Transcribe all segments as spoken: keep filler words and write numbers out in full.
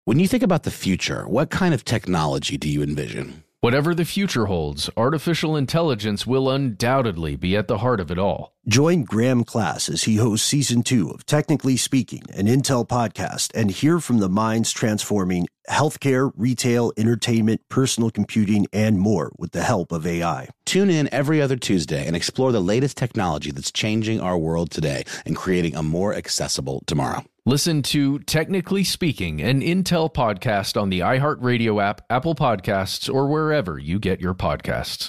When you think about the future, what kind of technology do you envision? Whatever the future holds, artificial intelligence will undoubtedly be at the heart of it all. Join Graham Class as he hosts Season two of Technically Speaking, an Intel podcast, and hear from the minds transforming healthcare, retail, entertainment, personal computing, and more with the help of A I. Tune in every other Tuesday and explore the latest technology that's changing our world today and creating a more accessible tomorrow. Listen to Technically Speaking, an Intel podcast on the iHeartRadio app, Apple Podcasts, or wherever you get your podcasts.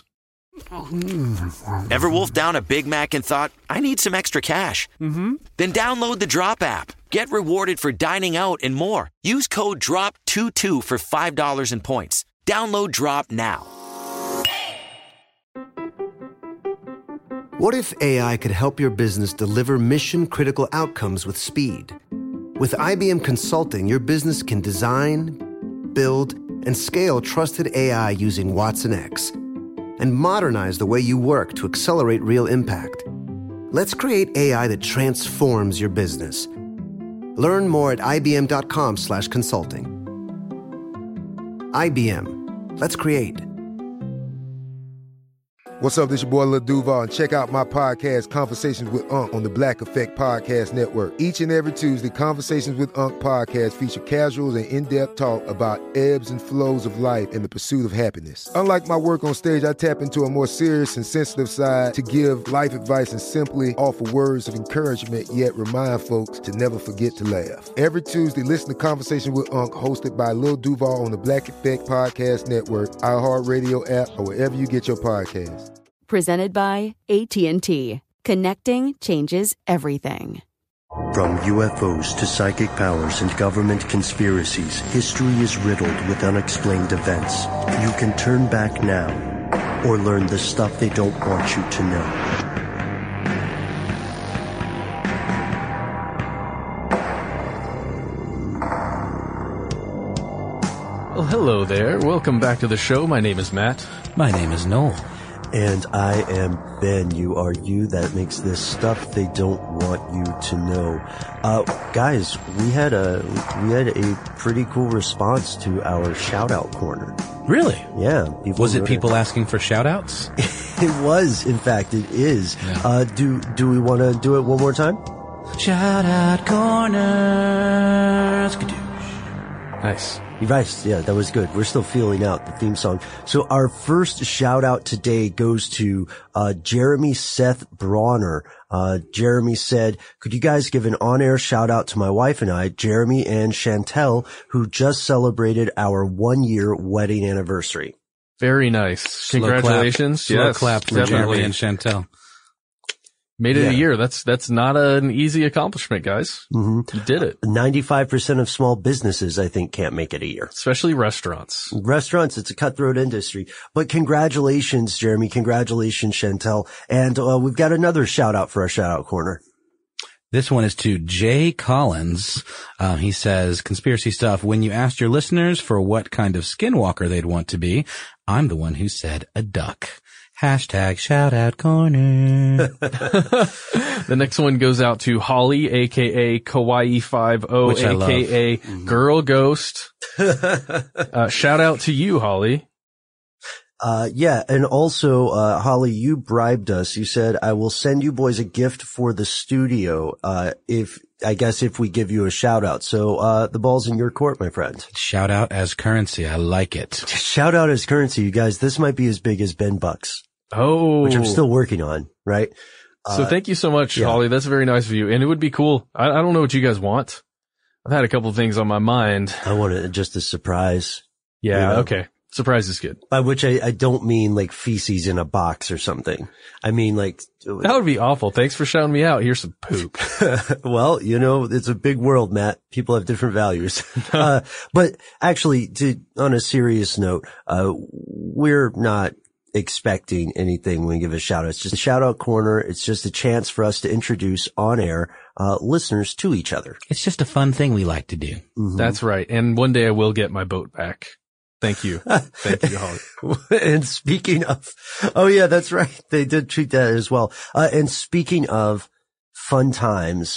Ever wolfed down a Big Mac and thought, I need some extra cash? Mm-hmm. Then download the Drop app. Get rewarded for dining out and more. Use code drop twenty-two for five dollars in points. Download Drop now. What if A I could help your business deliver mission-critical outcomes with speed? With I B M Consulting, your business can design, build, and scale trusted A I using Watson X and modernize the way you work to accelerate real impact. Let's create A I that transforms your business. Learn more at ibm.com slash consulting. I B M. Let's create. What's up, this your boy Lil Duval, and check out my podcast, Conversations with Unc, on the Black Effect Podcast Network. Each and every Tuesday, Conversations with Unc podcast feature casual and in-depth talk about ebbs and flows of life and the pursuit of happiness. Unlike my work on stage, I tap into a more serious and sensitive side to give life advice and simply offer words of encouragement, yet remind folks to never forget to laugh. Every Tuesday, listen to Conversation with Unc, hosted by Lil Duval on the Black Effect Podcast Network, iHeartRadio app, or wherever you get your podcasts. Presented by A T and T. Connecting changes everything. From U F Os to psychic powers and government conspiracies, history is riddled with unexplained events. You can turn back now or learn the stuff they don't want you to know. Well, hello there. Welcome back to the show. My name is Matt. My name is Noel. And I am Ben. You are you. That makes this stuff they don't want you to know. Uh, guys, we had a, we had a pretty cool response to our shout out corner. Really? Yeah. Was it people it. asking for shout outs? It was. In fact, it is. Yeah. Uh, do, do we want to do it one more time? Shout out corner. Nice. Nice, yeah, that was good. We're still feeling out the theme song. So our first shout out today goes to uh Jeremy Seth Bronner. Uh Jeremy said, could you guys give an on-air shout out to my wife and I, Jeremy and Chantel, who just celebrated our one-year wedding anniversary. Very nice. Slow Congratulations. Clap. Slow yes, clap for definitely. Jeremy and Chantel. Made it Yeah. a year. That's that's not an easy accomplishment, guys. Mm-hmm. You did it. ninety-five percent of small businesses, I think, can't make it a year. Especially restaurants. Restaurants, it's a cutthroat industry. But congratulations, Jeremy. Congratulations, Chantel. And uh, we've got another shout out for our shout out corner. This one is to Jay Collins. Uh, he says, conspiracy stuff. When you asked your listeners for what kind of skinwalker they'd want to be, I'm the one who said a duck. Hashtag shout out corner. The next one goes out to Holly, aka Kawaii five oh, Which I love. aka Girl Ghost. uh, shout out to you, Holly. Uh, yeah. And also, uh, Holly, you bribed us. You said, I will send you boys a gift for the studio. Uh, if, I guess if we give you a shout out. So, uh, the ball's in your court, my friend. Shout out as currency. I like it. Shout out as currency. You guys, this might be as big as Ben Bucks. Oh. Which I'm still working on, right? So uh, thank you so much, yeah. Holly. That's very nice of you. And it would be cool. I, I don't know what you guys want. I've had a couple of things on my mind. I want it just a surprise. Yeah. You know? Okay. Surprise is good. By which I, I don't mean like feces in a box or something. I mean like. That would be awful. Thanks for shouting me out. Here's some poop. Well, you know, it's a big world, Matt. People have different values. uh, but actually, to, on a serious note, uh, we're not expecting anything when we give a shout out. It's just a shout out corner. It's just a chance for us to introduce on air, uh, listeners to each other. It's just a fun thing we like to do. Mm-hmm. That's right. And one day I will get my boat back. Thank you. Thank you, Holly. And speaking of, oh yeah, that's right. They did treat that as well. Uh, and speaking of fun times,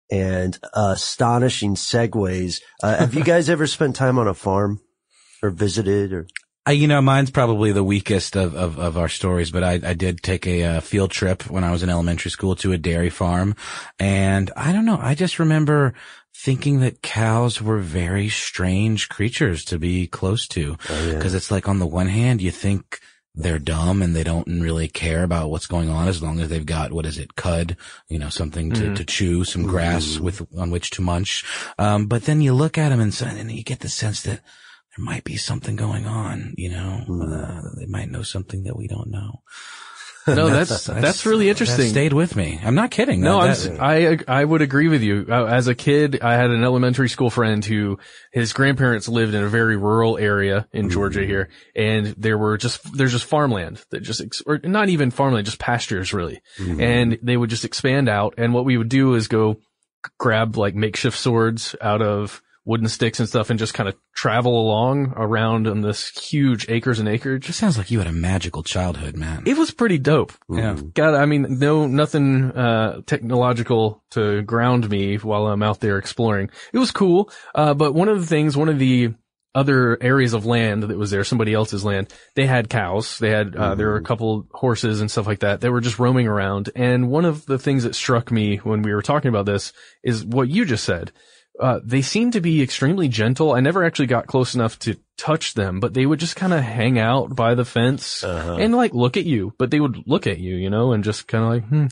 and uh, astonishing segues. Uh, have you guys ever spent time on a farm or visited or? I, you know, mine's probably the weakest of, of, of our stories, but I, I did take a uh, field trip when I was in elementary school to a dairy farm. And I don't know, I just remember thinking that cows were very strange creatures to be close to. Oh, yeah. Cause it's like on the one hand, you think they're dumb and they don't really care about what's going on as long as they've got, what is it, cud, you know, something to, mm-hmm. to chew, some grass mm-hmm. with, on which to munch. Um, but then you look at them and, so, and you get the sense that there might be something going on, you know, uh, they might know something that we don't know. No, that's, that's, that's really interesting. That stayed with me. I'm not kidding. No, that, I'm, I, I would agree with you. Uh, as a kid, I had an elementary school friend who, his grandparents lived in a very rural area in Georgia mm-hmm. here, and there were just, there's just farmland that just, ex- or not even farmland, just pastures really. Mm-hmm. And they would just expand out, and what we would do is go grab like makeshift swords out of wooden sticks and stuff and just kind of travel along around on this huge acres and acres. It sounds like you had a magical childhood, man. It was pretty dope. Yeah. God, I mean, no, nothing, uh, technological to ground me while I'm out there exploring. It was cool. Uh, but one of the things, one of the other areas of land that was there, somebody else's land, they had cows. They had, uh, mm-hmm. there were a couple horses and stuff like that. They were just roaming around. And one of the things that struck me when we were talking about this is what you just said. Uh, they seem to be extremely gentle. I never actually got close enough to touch them, but they would just kind of hang out by the fence uh-huh. and like look at you, but they would look at you, you know, and just kind of like, hmm.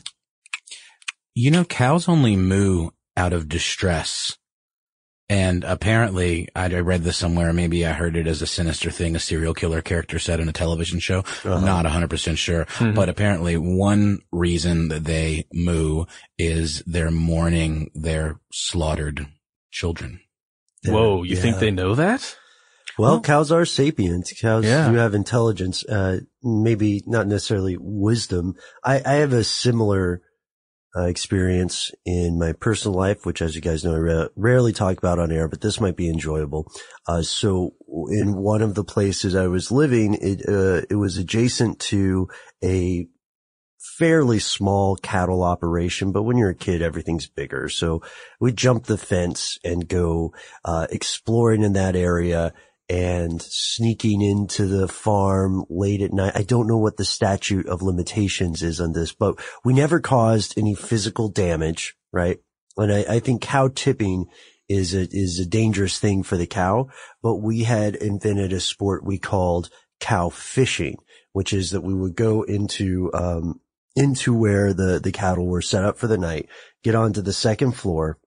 You know, cows only moo out of distress. And apparently, I read this somewhere, maybe I heard it as a sinister thing a serial killer character said in a television show. Uh-huh. I'm not one hundred percent sure. Mm-hmm. But apparently one reason that they moo is they're mourning their slaughtered children. Whoa, you yeah. think they know that? Well, well cows are sapient. Cows yeah. do have intelligence, uh, maybe not necessarily wisdom. I, I have a similar uh, experience in my personal life, which, as you guys know, I ra- rarely talk about on air, but this might be enjoyable. Uh, so in one of the places I was living, it, uh, it was adjacent to a fairly small cattle operation, but when you're a kid, everything's bigger. So we jump the fence and go, uh, exploring in that area and sneaking into the farm late at night. I don't know what the statute of limitations is on this, but we never caused any physical damage, right? And I, I think cow tipping is a, is a dangerous thing for the cow, but we had invented a sport we called cow fishing, which is that we would go into, um, into where the, the cattle were set up for the night, get onto the second floor,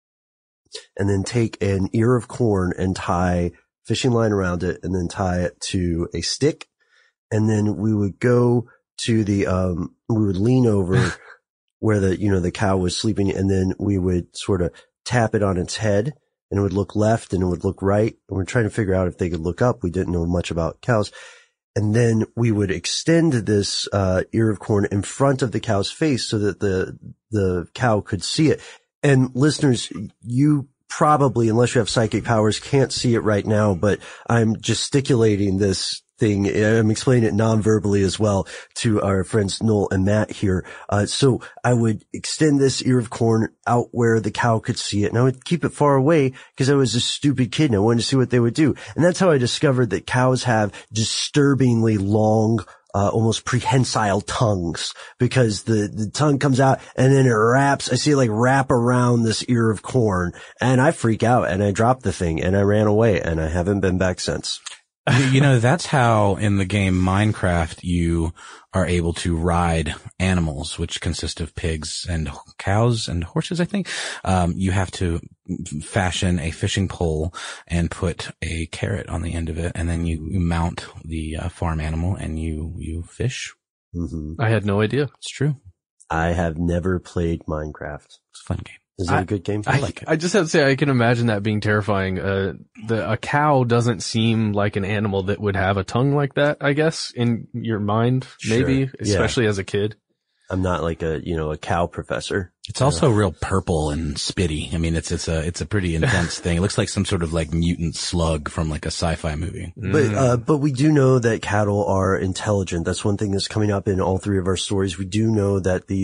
and then take an ear of corn and tie fishing line around it, and then tie it to a stick. And then we would go to the, um, we would lean over where the, you know, the cow was sleeping, and then we would sort of tap it on its head, and it would look left and it would look right. And we're trying to figure out if they could look up. We didn't know much about cows. And then we would extend this, uh, ear of corn in front of the cow's face so that the, the cow could see it. And listeners, you probably, unless you have psychic powers, can't see it right now, but I'm gesticulating this thing. I'm explaining it non-verbally as well to our friends Noel and Matt here. Uh, so I would extend this ear of corn out where the cow could see it, and I would keep it far away because I was a stupid kid and I wanted to see what they would do. And that's how I discovered that cows have disturbingly long, uh, almost prehensile tongues, because the, the tongue comes out and then it wraps, I see it like wrap around this ear of corn, and I freak out and I drop the thing and I ran away and I haven't been back since. You know, that's how in the game Minecraft you are able to ride animals, which consist of pigs and cows and horses, I think. Um, you have to fashion a fishing pole and put a carrot on the end of it, and then you, you mount the uh, farm animal and you, you fish. Mm-hmm. I had no idea. It's true. I have never played Minecraft. It's a fun game. Is it I, a good game? I, I like it. I just have to say, I can imagine that being terrifying. Uh, the, a cow doesn't seem like an animal that would have a tongue like that, I guess, in your mind, maybe, sure. especially yeah. as a kid. I'm not like a, you know, a cow professor. It's also uh, real purple and spitty. I mean, it's, it's a, it's a pretty intense thing. It looks like some sort of like mutant slug from like a sci-fi movie. But, uh, but we do know that cattle are intelligent. That's one thing that's coming up in all three of our stories. We do know that these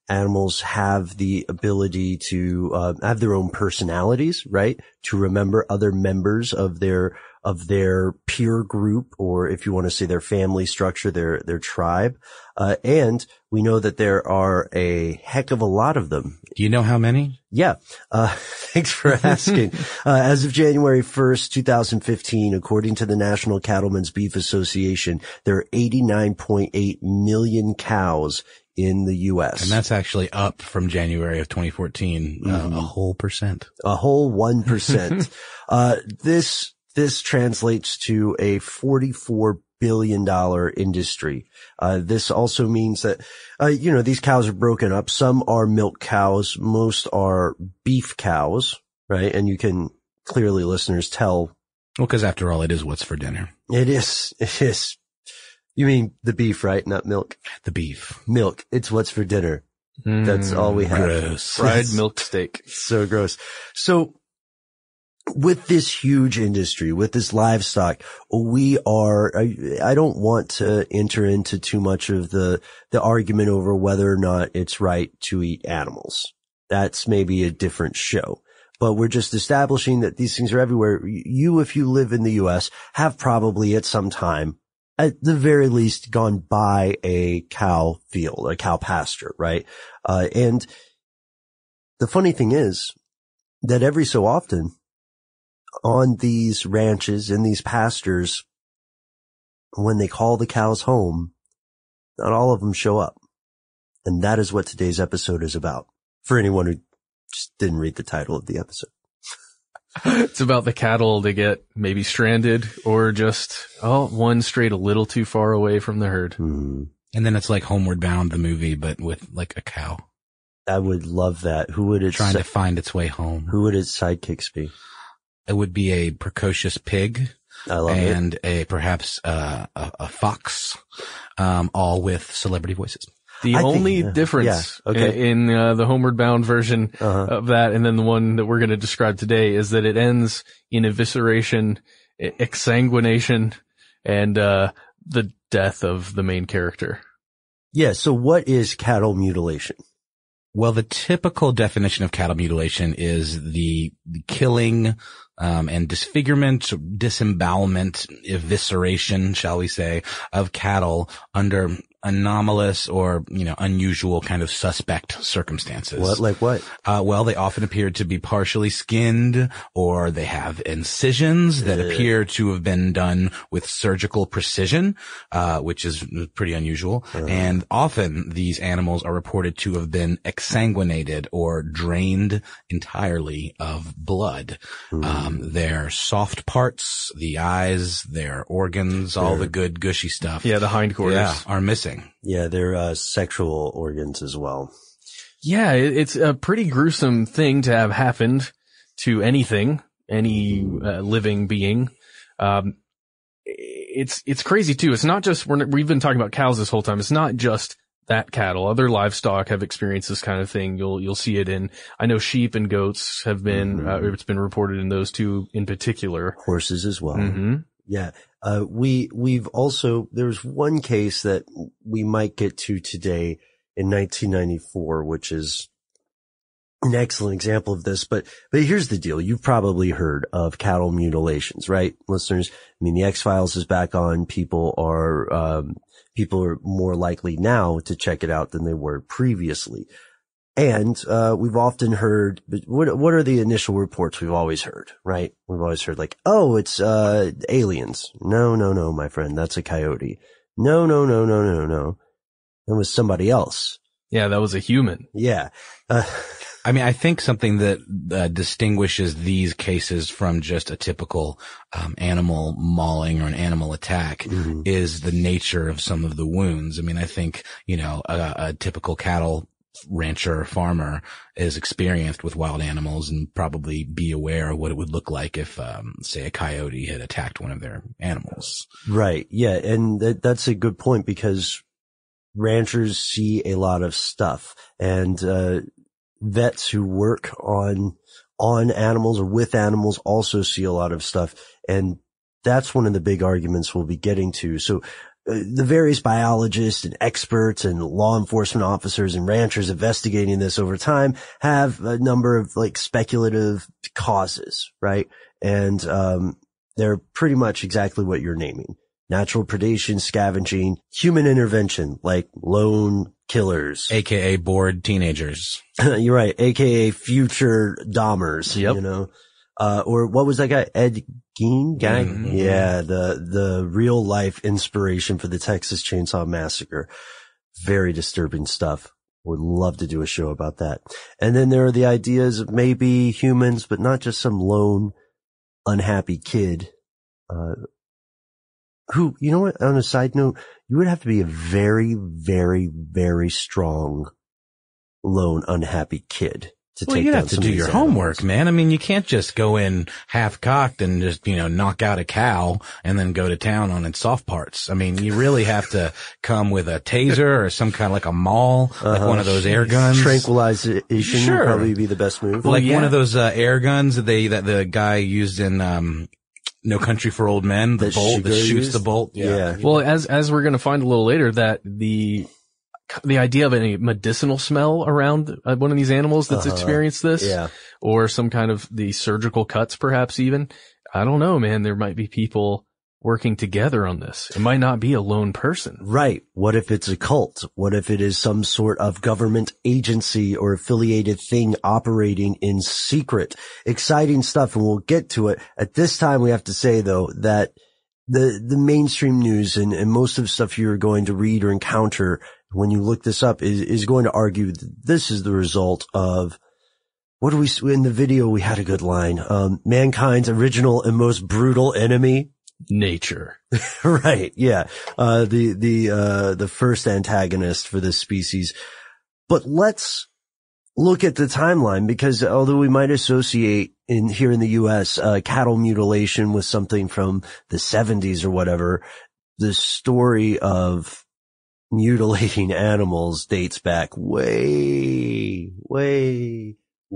Animals have the ability to uh, have their own personalities, right? To remember other members of their of their peer group, or if you want to say their family structure, their their tribe. Uh, and we know that there are a heck of a lot of them. Do you know how many? Yeah. Uh, thanks for asking. uh, as of January first, twenty fifteen, according to the National Cattlemen's Beef Association, there are eighty-nine point eight million cows in the U S. And that's actually up from January of twenty fourteen, mm-hmm. uh, a whole percent. A whole one percent. uh, this, this translates to a forty-four billion dollars industry. Uh, this also means that, uh, you know, these cows are broken up. Some are milk cows. Most are beef cows, right? And you can clearly, listeners, tell. Well, because after all, it is what's for dinner. It is. It is. You mean the beef, right? Not milk. The beef. Milk. It's what's for dinner. Mm, That's all we have. Gross. Fried milk steak. So gross. So with this huge industry, with this livestock, we are, I, I don't want to enter into too much of the, the argument over whether or not it's right to eat animals. That's maybe a different show. But we're just establishing that these things are everywhere. You, if you live in the U S, have probably at some time, at the very least, gone by a cow field, a cow pasture, right? Uh, and the funny thing is that every so often on these ranches, in these pastures, when they call the cows home, not all of them show up. And that is what today's episode is about. For anyone who just didn't read the title of the episode. It's about the cattle that get maybe stranded or just, oh, one strayed a little too far away from the herd. Hmm. And then it's like Homeward Bound, the movie, but with like a cow. I would love that. Who would it trying si- to find its way home? Who would its sidekicks be? It would be a precocious pig. I love and it. a perhaps uh, a, a fox, um, all with celebrity voices. The I only think, yeah. difference Yeah, okay. in, in uh, the Homeward Bound version Uh-huh. of that and then the one that we're going to describe today is that it ends in evisceration, e- exsanguination, and uh the death of the main character. Yeah, so what is cattle mutilation? Well, the typical definition of cattle mutilation is the, the killing um, and disfigurement, disembowelment, evisceration, shall we say, of cattle under anomalous or, you know, unusual kind of suspect circumstances. What, like what? Uh, well, they often appear to be partially skinned, or they have incisions that Uh. appear to have been done with surgical precision, uh, which is pretty unusual. Uh. And often these animals are reported to have been exsanguinated or drained entirely of blood. Mm. Um, their soft parts, the eyes, their organs, all the good gushy stuff. Yeah, the hindquarters. Yeah, are missing. Yeah, their uh, sexual organs as well. Yeah, it, it's a pretty gruesome thing to have happened to anything, any uh, living being. Um, it's it's crazy too. It's not just we're, we've been talking about cows this whole time. It's not just that cattle. Other livestock have experienced this kind of thing. You'll you'll see it in. I know sheep and goats have been. Mm-hmm. Uh, it's been reported in those two in particular. Horses as well. Mm-hmm. Yeah. Uh, we, we've also, there's one case that we might get to today in nineteen ninety-four, which is an excellent example of this. But, but here's the deal. You've probably heard of cattle mutilations, right? Listeners, I mean, the X-Files is back on. People are, um, people are more likely now to check it out than they were previously. And, uh, we've often heard, what, what are the initial reports we've always heard, right? We've always heard like, oh, it's, uh, aliens. No, no, no, my friend. That's a coyote. No, no, no, no, no, no. That was somebody else. Yeah, that was a human. Yeah. Uh, I mean, I think something that uh, distinguishes these cases from just a typical um, animal mauling or an animal attack mm-hmm. is the nature of some of the wounds. I mean, I think, you know, a, a typical cattle rancher or farmer is experienced with wild animals and probably be aware of what it would look like if, um, say, a coyote had attacked one of their animals. Right. Yeah. And that, that's a good point because ranchers see a lot of stuff and, uh, vets who work on, on animals or with animals also see a lot of stuff. And that's one of the big arguments we'll be getting to. So the various biologists and experts and law enforcement officers and ranchers investigating this over time have a number of like speculative causes, right? And, um, they're pretty much exactly what you're naming. Natural predation, scavenging, human intervention, like lone killers. A K A bored teenagers. You're right. A K A future Dahmers, yep. you know? Uh, or what was that guy? Ed Gein? Guy? Mm-hmm. Yeah, the, the real life inspiration for the Texas Chainsaw Massacre. Very disturbing stuff. Would love to do a show about that. And then there are the ideas of maybe humans, but not just some lone, unhappy kid, uh, who, you know what, on a side note, you would have to be a very, very, very strong, lone, unhappy kid to Well, take you'd down have to some do of these your animals. homework, man. I mean, you can't just go in half-cocked and just, you know, knock out a cow and then go to town on its soft parts. I mean, you really have to come with a taser or some kind of like a maul, like Uh-huh. one of those air guns. Tranquilization Sure. would probably be the best move. like yeah. one of those uh, air guns that they that the guy used in um No Country for Old Men, the That bolt that Shigeru shoots used? the bolt. Yeah. Well, as as we're going to find a little later, that the the idea of any medicinal smell around uh, one of these animals that's Uh-huh. experienced this, Yeah. or some kind of the surgical cuts, perhaps even. I don't know, man. There might be people working together on this. It might not be a lone person. Right. What if it's a cult? What if it is some sort of government agency or affiliated thing operating in secret? Exciting stuff, and we'll get to it. At this time, we have to say, though, that the the mainstream news and, and most of the stuff you're going to read or encounter when you look this up is, is going to argue that this is the result of, what do we, in the video we had a good line, um, mankind's original and most brutal enemy. Nature. Right. Yeah. Uh, the, the, uh, the first antagonist for this species. But let's look at the timeline, because although we might associate in here in the U S, uh, cattle mutilation with something from the seventies or whatever, the story of mutilating animals dates back way, way,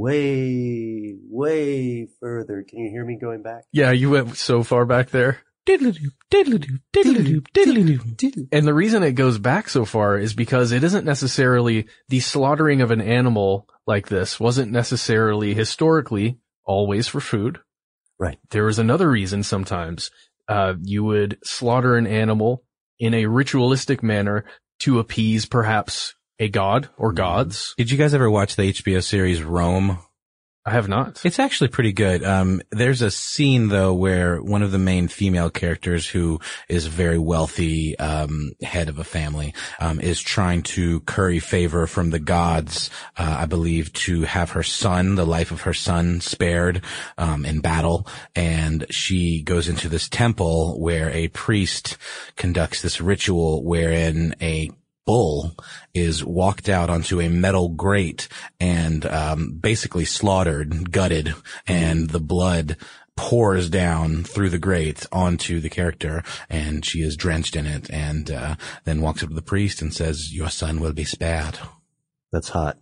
way, way further. Can you hear me going back? Yeah, you went so far back there. Diddle-doo, diddle-doo, diddle-doo, diddle-doo. And the reason it goes back so far is because it isn't necessarily the slaughtering of an animal like this wasn't necessarily historically always for food. Right. There was another reason sometimes. Uh, you would slaughter an animal in a ritualistic manner to appease perhaps a god or gods. Did you guys ever watch the H B O series Rome? I have not. It's actually pretty good. Um, there's a scene though where one of the main female characters, who is a very wealthy, um, head of a family, um, is trying to curry favor from the gods, uh, I believe, to have her son, the life of her son, spared, um, in battle. And she goes into this temple where a priest conducts this ritual wherein a bull is walked out onto a metal grate and um basically slaughtered, gutted, and the blood pours down through the grate onto the character, and she is drenched in it, and uh then walks up to the priest and says, "Your son will be spared." That's hot.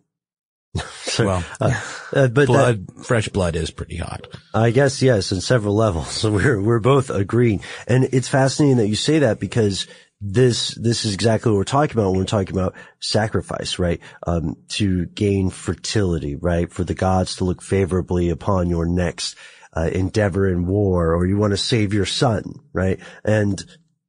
So, Well, uh, uh, but blood, fresh blood is pretty hot. I guess, yes, in several levels. So we're, we're both agreeing. And it's fascinating that you say that, because this, this is exactly what we're talking about when we're talking about sacrifice, right? Um, to gain fertility, right? For the gods to look favorably upon your next, uh, endeavor in war, or you want to save your son, right? And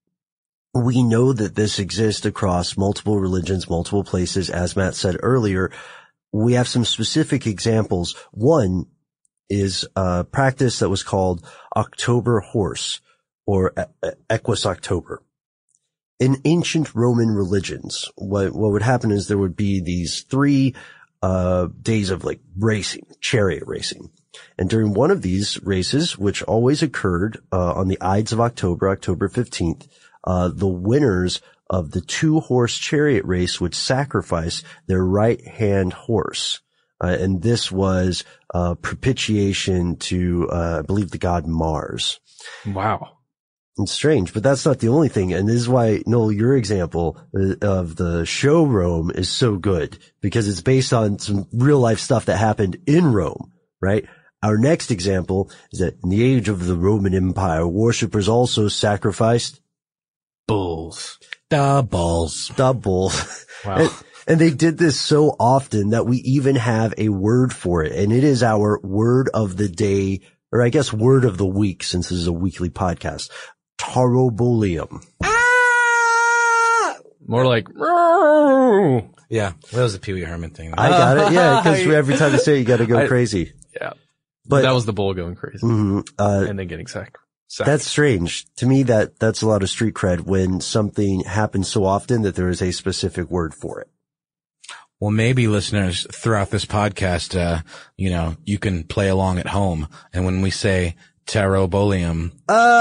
we know that this exists across multiple religions, multiple places. As Matt said earlier, we have some specific examples. One is a practice that was called October horse, or Equus October. In ancient Roman religions, what, what would happen is there would be these three, uh, days of like racing, chariot racing. And during one of these races, which always occurred, uh, on the Ides of October, October fifteenth, uh, the winners of the two horse chariot race would sacrifice their right hand horse. Uh, and this was, uh, propitiation to, uh, I believe the god Mars. Wow. It's strange, but that's not the only thing. And this is why, Noel, your example of the show Rome is so good, because it's based on some real life stuff that happened in Rome, right? Our next example is that in the age of the Roman Empire, worshippers also sacrificed Bulls. Doubles. Double. Wow. And, and they did this so often that we even have a word for it. And it is our word of the day, or I guess word of the week, since this is a weekly podcast. Taurobolium. More like, Yeah, that was the Pee Wee Herman thing. I got it. Yeah, because every time you say it, you got to go I- crazy. yeah. But that was the bull going crazy mhm, uh, and then getting sacked. sacked. that's strange to me. That that's a lot of street cred when something happens so often that there is a specific word for it. Well, maybe listeners throughout this podcast, uh, you know, you can play along at home. And when we say Taurobolium,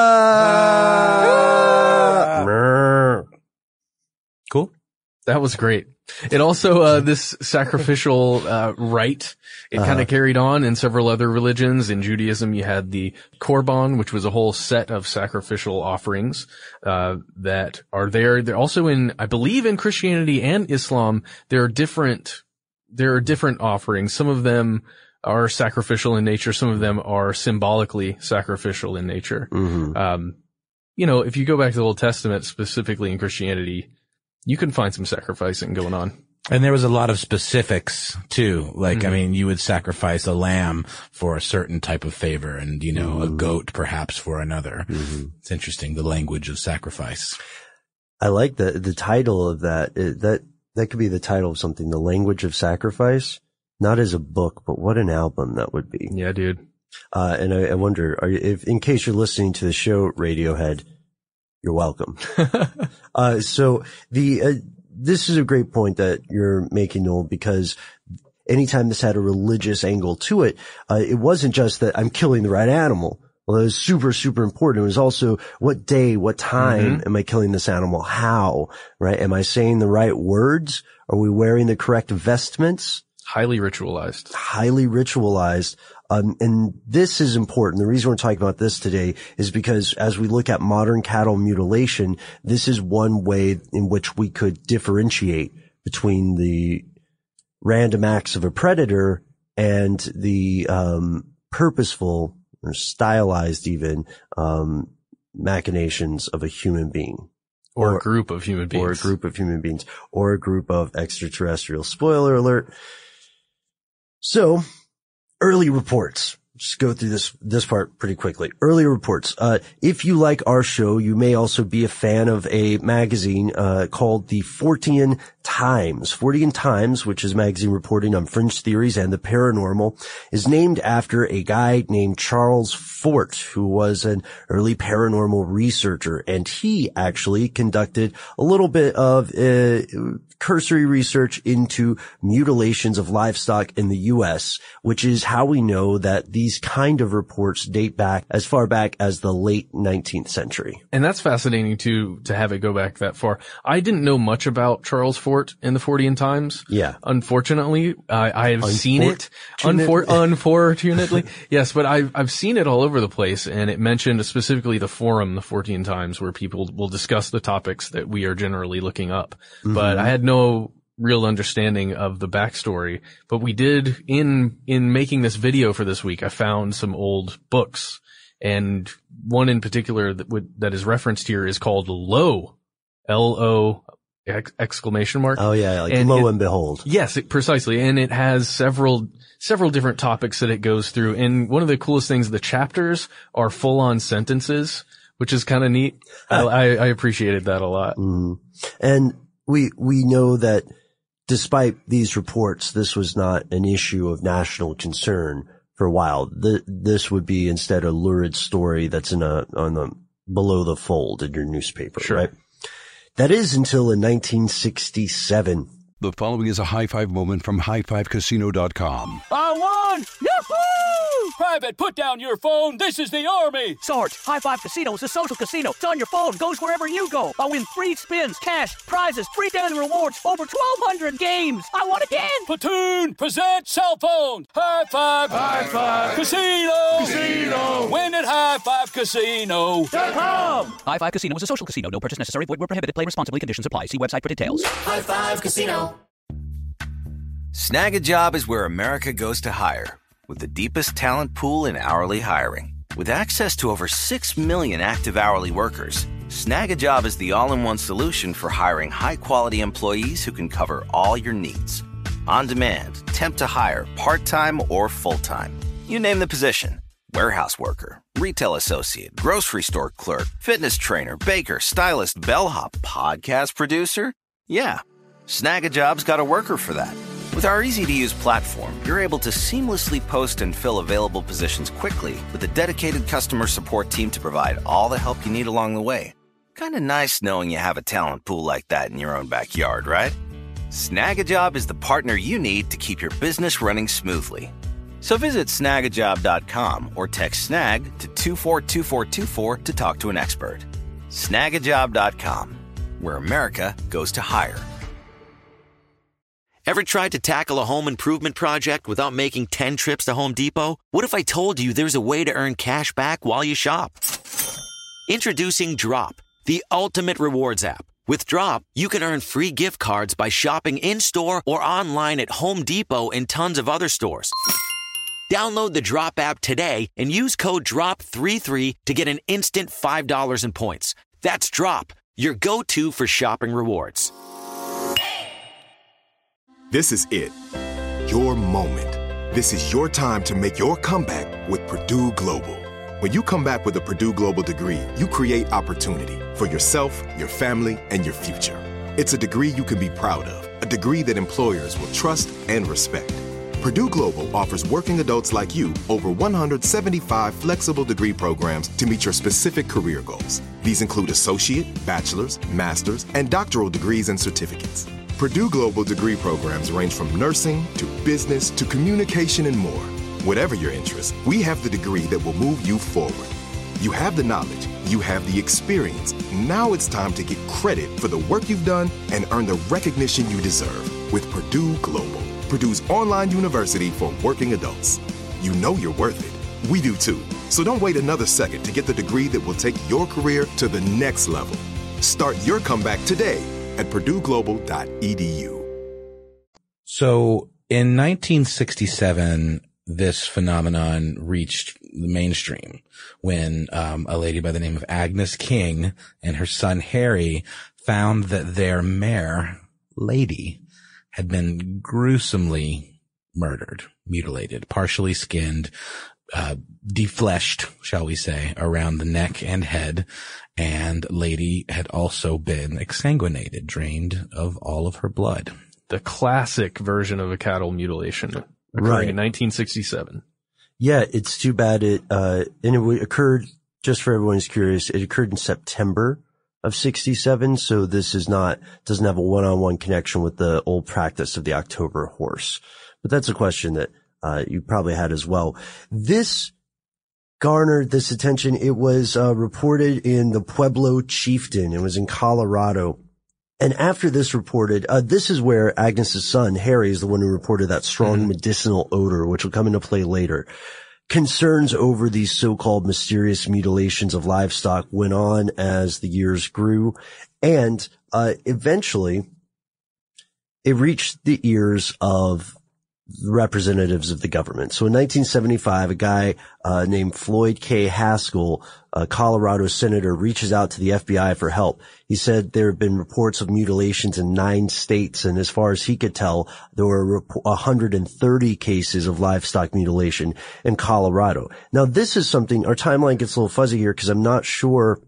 Uh, cool. That was great. It also, uh, this sacrificial, uh, rite, it Uh-huh. kind of carried on in several other religions. In Judaism, you had the Korban, which was a whole set of sacrificial offerings, uh, that are there. They're also in, I believe in Christianity and Islam, there are different, there are different offerings. Some of them are sacrificial in nature. Some of them are symbolically sacrificial in nature. mhm. Um, you know, if you go back to the Old Testament, specifically in Christianity, you can find some sacrificing going on. And there was a lot of specifics too. Like, Mhm. I mean, you would sacrifice a lamb for a certain type of favor and, you know, a goat perhaps for another. It's interesting, the language of sacrifice. I like the the title of that. It, that that could be the title of something. The Language of Sacrifice, not as a book, but what an album that would be. Yeah, dude. Uh, and I, I wonder, are you, if in case you're listening to the show, Radiohead, you're welcome. uh, so the uh, this is a great point that you're making, Noel, because anytime this had a religious angle to it, uh, it wasn't just that I'm killing the right animal. Well, it was super, super important. It was also what day, what time am I killing this animal? How, right? Am I saying the right words? Are we wearing the correct vestments? Highly ritualized. Highly ritualized. Um, and this is important. The reason we're talking about this today is because as we look at modern cattle mutilation, this is one way in which we could differentiate between the random acts of a predator and the, um, purposeful or stylized even, um, machinations of a human being. Or, Or- a group of human beings. Or a group of human beings, or a group of extraterrestrials. Spoiler alert. So, early reports. Just go through this, this part pretty quickly. Early reports. Uh, if you like our show, you may also be a fan of a magazine, uh, called the Fortean Times. Fortean Times, which is a magazine reporting on fringe theories and the paranormal, is named after a guy named Charles Fort, who was an early paranormal researcher. And he actually conducted a little bit of, uh, cursory research into mutilations of livestock in the U S, which is how we know that these kind of reports date back as far back as the late nineteenth century. And that's fascinating to, to have it go back that far. I didn't know much about Charles Fort in the Fortean Times. Yeah. Unfortunately, I, I have seen it. Unfortunate- Unfor- unfortunately. Yes, but I've, I've seen it all over the place, and it mentioned specifically the forum, the Fortean Times, where people will discuss the topics that we are generally looking up. But I had no real understanding of the backstory, but we did in, in making this video for this week, I found some old books, and one in particular that would, that is referenced here is called Lo, L O ex- exclamation mark. Oh yeah, like And lo it- and behold. Yes, it, precisely. And it has several, several different topics that it goes through. And one of the coolest things, the chapters are full on sentences, which is kind of neat. I, I, I appreciated that a lot. Mhm. And we, we know that despite these reports, this was not an issue of national concern for a while. The, this would be instead a lurid story that's in a, on the, below the fold in your newspaper, Sure. right? That is until in nineteen sixty-seven. The following is a high five moment from high five casino dot com. I won! Yahoo! Private, put down your phone. This is the Army. Sarge, High Five Casino is a social casino. It's on your phone. Goes wherever you go. I win free spins, cash, prizes, free daily rewards, over twelve hundred games. I won again. Platoon, present cell phone. High Five. High Five. Casino. Casino. Win at High Five Casino. Come. High Five Casino is a social casino. No purchase necessary. Void where prohibited. Play responsibly. Conditions apply. See website for details. High Five Casino. Snag a Job is where America goes to hire, with the deepest talent pool in hourly hiring. With access to over six million active hourly workers, Snag a Job is the all-in-one solution for hiring high-quality employees who can cover all your needs. On demand, temp to hire, part-time or full-time. You name the position. Warehouse worker, retail associate, grocery store clerk, fitness trainer, baker, stylist, bellhop, podcast producer. Yeah, Snag a Job's got a worker for that. With our easy-to-use platform, you're able to seamlessly post and fill available positions quickly with a dedicated customer support team to provide all the help you need along the way. Kind of nice knowing you have a talent pool like that in your own backyard, right? Snag a Job is the partner you need to keep your business running smoothly. So visit snag a job dot com or text SNAG to two four two four two four to talk to an expert. snag a job dot com, where America goes to hire. Ever tried to tackle a home improvement project without making ten trips to Home Depot? What if I told you there's a way to earn cash back while you shop? Introducing Drop, the ultimate rewards app. With Drop, you can earn free gift cards by shopping in-store or online at Home Depot and tons of other stores. Download the Drop app today and use code drop thirty-three to get an instant five dollars in points. That's Drop, your go-to for shopping rewards. This is it. Your moment. This is your time to make your comeback with Purdue Global. When you come back with a Purdue Global degree, you create opportunity for yourself, your family, and your future. It's a degree you can be proud of, a degree that employers will trust and respect. Purdue Global offers working adults like you over one hundred seventy-five flexible degree programs to meet your specific career goals. These include associate, bachelor's, master's, and doctoral degrees and certificates. Purdue Global degree programs range from nursing to business to communication and more. Whatever your interest, we have the degree that will move you forward. You have the knowledge, you have the experience. Now it's time to get credit for the work you've done and earn the recognition you deserve with Purdue Global, Purdue's online university for working adults. You know you're worth it. We do too. So don't wait another second to get the degree that will take your career to the next level. Start your comeback today at purdue global dot e d u. So in nineteen sixty-seven, this phenomenon reached the mainstream when um, a lady by the name of Agnes King and her son Harry found that their mare, Lady, had been gruesomely murdered, mutilated, partially skinned, uh, defleshed, shall we say, around the neck and head. And Lady had also been exsanguinated, drained of all of her blood. The classic version of a cattle mutilation occurring Right. in nineteen sixty-seven. Yeah, it's too bad it, uh, and it occurred, just for everyone who's curious, it occurred in September of sixty-seven, so this is not, doesn't have a one-on-one connection with the old practice of the October horse. But that's a question that, uh, you probably had as well. This garnered this attention. It was, uh, reported in the Pueblo Chieftain. It was in Colorado. And after this reported, uh, this is where Agnes's son, Harry, is the one who reported that strong mm-hmm. medicinal odor, which will come into play later. Concerns over these so-called mysterious mutilations of livestock went on as the years grew. And, uh, eventually it reached the ears of representatives of the government. So in nineteen seventy-five, a guy, uh, named Floyd K. Haskell, a Colorado senator, reaches out to the F B I for help. He said there have been reports of mutilations in nine states, and as far as he could tell, there were one hundred thirty cases of livestock mutilation in Colorado. Now, this is something, our timeline gets a little fuzzy here because I'm not sure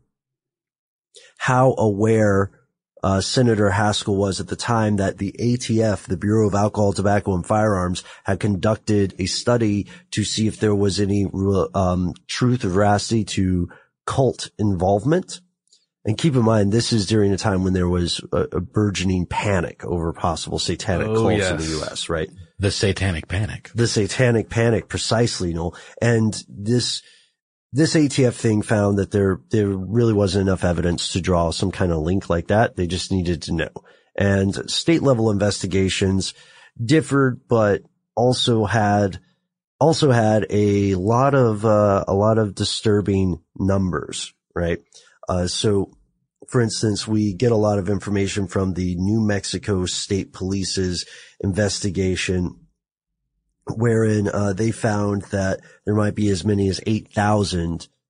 how aware Uh, Senator Haskell was at the time that the A T F, the Bureau of Alcohol, Tobacco, and Firearms, had conducted a study to see if there was any um, truth or veracity to cult involvement. And keep in mind, this is during a time when there was a, a burgeoning panic over possible satanic oh, cults yes. in the U S, right? The satanic panic. The satanic panic, precisely, Noel. And this This A T F thing found that there, there really wasn't enough evidence to draw some kind of link like that. They just needed to know. And state level investigations differed, but also had, also had a lot of, uh, a lot of disturbing numbers, right? Uh, so for instance, we get a lot of information from the New Mexico State Police's investigation, wherein uh, they found that there might be as many as eight thousand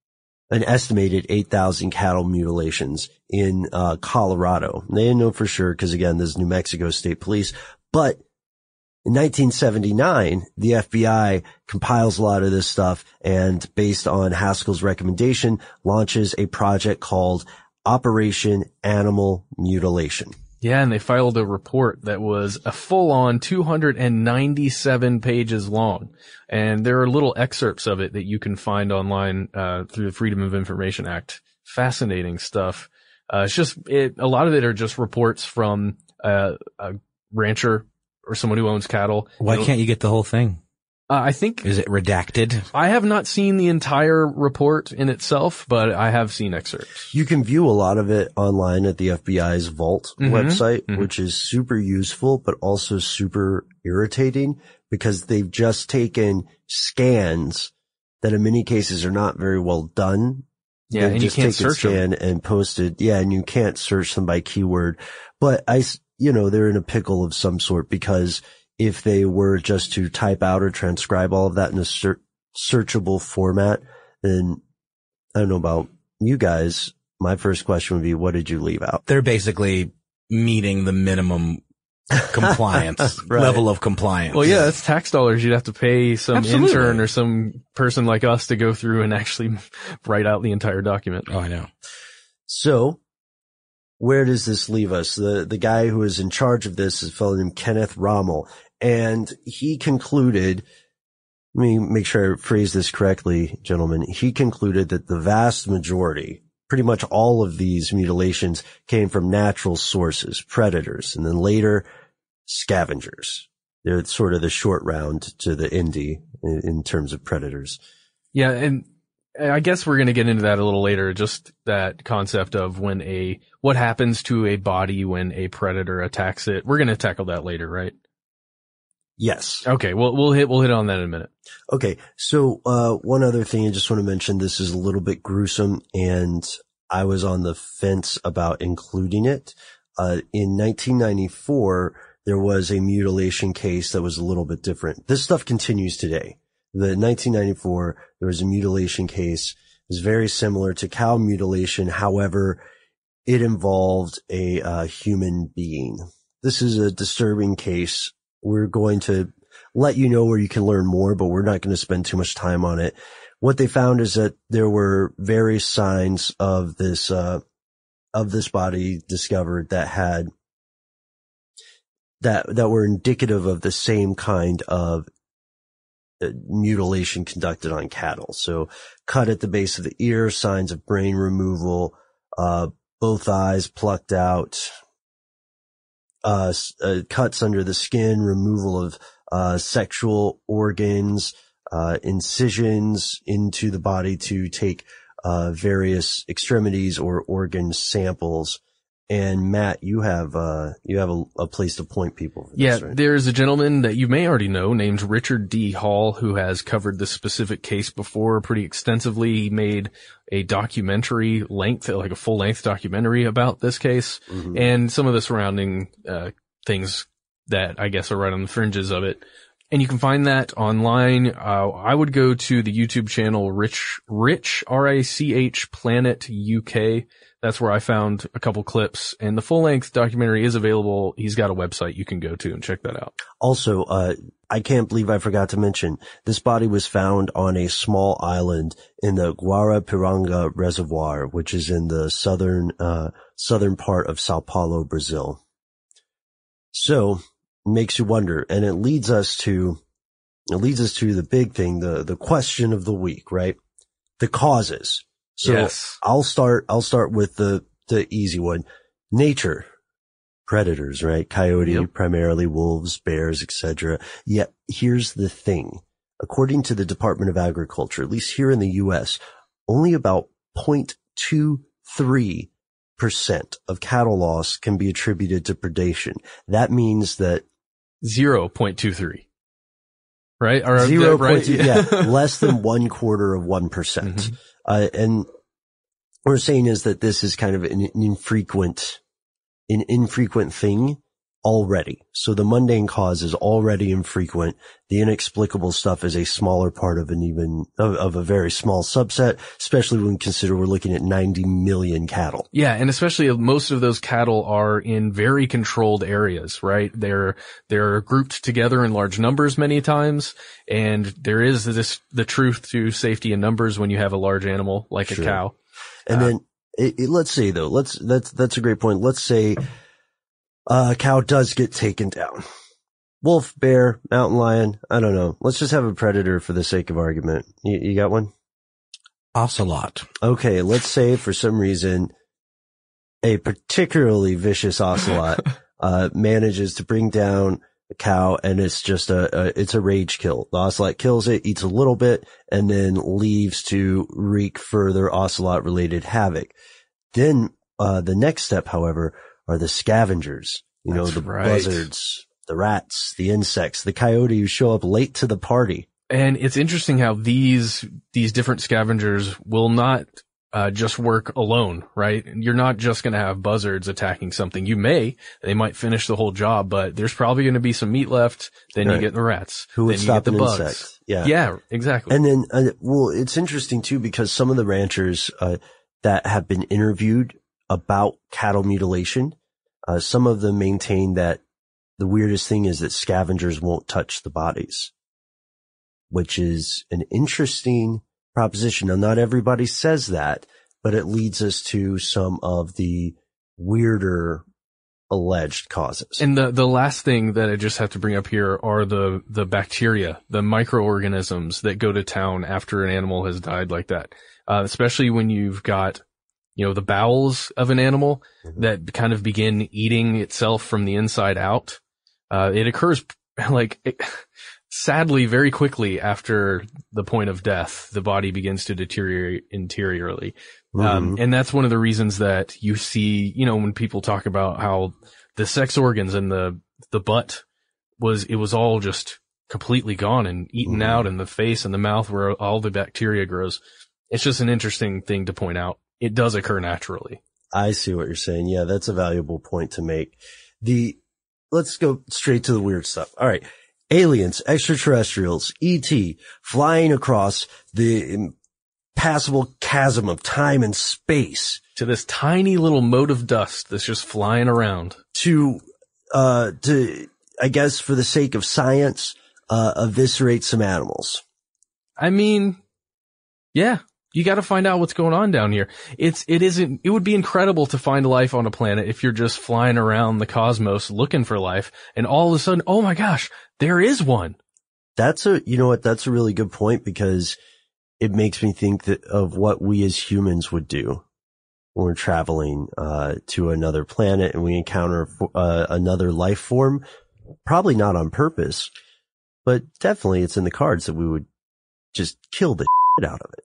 an estimated eight thousand cattle mutilations in uh Colorado. They didn't know for sure because, again, this is New Mexico State Police. But in nineteen seventy-nine, the F B I compiles a lot of this stuff and, based on Haskell's recommendation, launches a project called Operation Animal Mutilation. Yeah, and they filed a report that was a full-on two hundred ninety-seven pages long. And there are little excerpts of it that you can find online uh through the Freedom of Information Act. Fascinating stuff. Uh It's just, it, a lot of it are just reports from uh, a rancher or someone who owns cattle. Why It'll, can't you get the whole thing? Uh, I think... Is it redacted? I have not seen the entire report in itself, but I have seen excerpts. You can view a lot of it online at the F B I's Vault Mm-hmm. website, Mm-hmm. which is super useful, but also super irritating because they've just taken scans that in many cases are not very well done. Yeah, They've and you just can't taken a search them. scan and posted. Yeah, and you can't search them by keyword. But I, s- you know, they're in a pickle of some sort because if they were just to type out or transcribe all of that in a ser- searchable format, then I don't know about you guys. My first question would be, what did you leave out? They're basically meeting the minimum compliance, Right. level of compliance. Well, yeah, that's tax dollars. You'd have to pay some Absolutely. intern or some person like us to go through and actually write out the entire document. Oh, I know. So where does this leave us? The, the guy who is in charge of this is a fellow named Kenneth Rommel, and he concluded, let me make sure I phrase this correctly, gentlemen. He concluded that the vast majority, pretty much all of these mutilations came from natural sources, predators, and then later scavengers. They're sort of the short round to the indie in, in terms of predators. Yeah, and I guess we're going to get into that a little later, just that concept of when a, what happens to a body when a predator attacks it. We're going to tackle that later, right? Yes. Okay, well, we'll hit, we'll hit on that in a minute. Okay. So, uh, one other thing I just want to mention, this is a little bit gruesome and I was on the fence about including it. Uh, in nineteen ninety-four, there was a mutilation case that was a little bit different. This stuff continues today. The nineteen ninety-four, there was a mutilation case. It was very similar to cow mutilation. However, it involved a uh, human being. This is a disturbing case. We're going to let you know where you can learn more, but we're not going to spend too much time on it. What they found is that there were various signs of this, uh, of this body discovered that had, that, that were indicative of the same kind of mutilation conducted on cattle. So cut at the base of the ear, signs of brain removal, uh, both eyes plucked out, uh, uh cuts under the skin, removal of, uh, sexual organs, uh, incisions into the body to take, uh, various extremities or organ samples. And Matt, you have, uh, you have a, a place to point people. For Yeah, this, right? there's a gentleman that you may already know named Richard D. Hall who has covered this specific case before pretty extensively. He made a documentary length, like a full length documentary about this case Mm-hmm. and some of the surrounding, uh, things that I guess are right on the fringes of it. And you can find that online. Uh, I would go to the YouTube channel Rich, Rich, R I C H Planet U K. That's where I found a couple clips, and the full length documentary is available. He's got a website you can go to and check that out. Also, uh, I can't believe I forgot to mention this body was found on a small island in the Guarapiranga Reservoir, which is in the southern, uh, southern part of Sao Paulo, Brazil. So, it makes you wonder, and it leads us to, it leads us to the big thing, the, the question of the week, right? The causes. So Yes. I'll start, I'll start with the, the easy one. Nature. Predators, right? Coyote, Yep. primarily wolves, bears, et cetera. Yet here's the thing. According to the Department of Agriculture, at least here in the U S, only about zero point two three percent of cattle loss can be attributed to predation. That means that zero point two three. Right? Or, zero right? point two, yeah, less than one quarter of one percent. Mhm. Uh, and what we're saying is that this is kind of an, an infrequent, an infrequent thing. already. So the mundane cause is already infrequent. The inexplicable stuff is a smaller part of an even, of, of a very small subset, especially when we consider we're looking at ninety million cattle. Yeah. And especially most of those cattle are in very controlled areas, right? They're, they're grouped together in large numbers many times. And there is this, the truth to safety in numbers when you have a large animal like Sure. a cow. And uh, then it, it, let's say though, let's, that's, that's a great point. Let's say Uh, a cow does get taken down. Wolf, bear, mountain lion, I don't know. Let's just have a predator for the sake of argument. You, you got one? Ocelot. Okay, let's say for some reason a particularly vicious ocelot uh manages to bring down a cow, and it's just a, a it's a rage kill. The ocelot kills it, eats a little bit, and then leaves to wreak further ocelot related havoc. Then uh the next step, however, are the scavengers, you know, That's the right. buzzards, the rats, the insects, the coyote who show up late to the party. And it's interesting how these, these different scavengers will not, uh, just work alone, right? You're not just going to have buzzards attacking something. You may, they might finish the whole job, but there's probably going to be some meat left. Then Right. you get the rats. Who would then you stop get the an bugs. insect? Yeah. Yeah, exactly. And then, uh, well, it's interesting too, because some of the ranchers, uh, that have been interviewed about cattle mutilation, uh, some of them maintain that the weirdest thing is that scavengers won't touch the bodies, which is an interesting proposition. Now, not everybody says that, but it leads us to some of the weirder alleged causes. And the, the last thing that I just have to bring up here are the, the bacteria, the microorganisms that go to town after an animal has died like that. Uh, especially when you've got, you know, the bowels of an animal mm-hmm. that kind of begin eating itself from the inside out. Uh, it occurs like, it, sadly, very quickly after the point of death, the body begins to deteriorate interiorly. Mm-hmm. Um, and that's one of the reasons that you see, you know, when people talk about how the sex organs and the, the butt was, it was all just completely gone and eaten mm-hmm. out, in the face and the mouth where all the bacteria grows. It's just an interesting thing to point out. It does occur naturally. I see what you're saying. Yeah, that's a valuable point to make. The, let's go straight to the weird stuff. All right. Aliens, extraterrestrials, E T, flying across the impassable chasm of time and space. To this tiny little mote of dust that's just flying around. To, uh, to, I guess for the sake of science, uh, eviscerate some animals. I mean, yeah. You got to find out what's going on down here. It's, it isn't, it would be incredible to find life on a planet if you're just flying around the cosmos looking for life, and all of a sudden, oh my gosh, there is one. That's a, you know what, that's a really good point, because it makes me think that of what we as humans would do when we're traveling, uh, to another planet and we encounter, uh, another life form. Probably not on purpose, but definitely it's in the cards that we would just kill the shit out of it.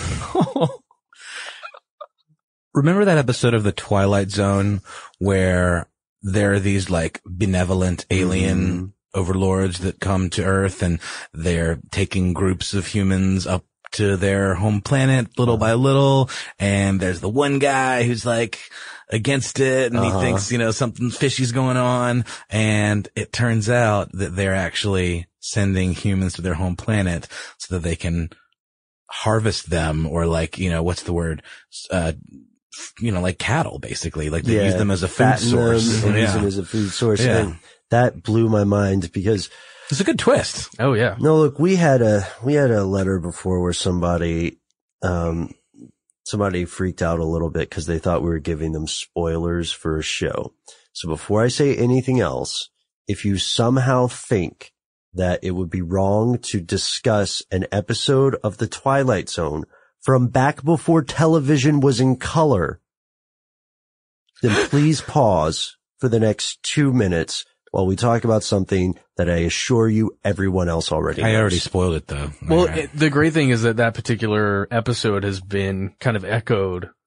Remember that episode of The Twilight Zone where there are these like benevolent alien mm. overlords that come to Earth, and they're taking groups of humans up to their home planet little by little, and there's the one guy who's like against it, and uh-huh. he thinks, you know, something fishy's going on, and it turns out that they're actually sending humans to their home planet so that they can harvest them, or like, you know, what's the word? Uh, you know, like cattle, basically. Like they yeah, use them as a food source. Them and yeah. use them as a food source. Yeah. And that blew my mind, because it's a good twist. Oh yeah. No, look, we had a, we had a letter before where somebody, um, somebody freaked out a little bit because they thought we were giving them spoilers for a show. So before I say anything else, if you somehow think that it would be wrong to discuss an episode of The Twilight Zone from back before television was in color, then please pause for the next two minutes while we talk about something that I assure you everyone else already knows. I already spoiled it though. Well, it, the great thing is that that particular episode has been kind of echoed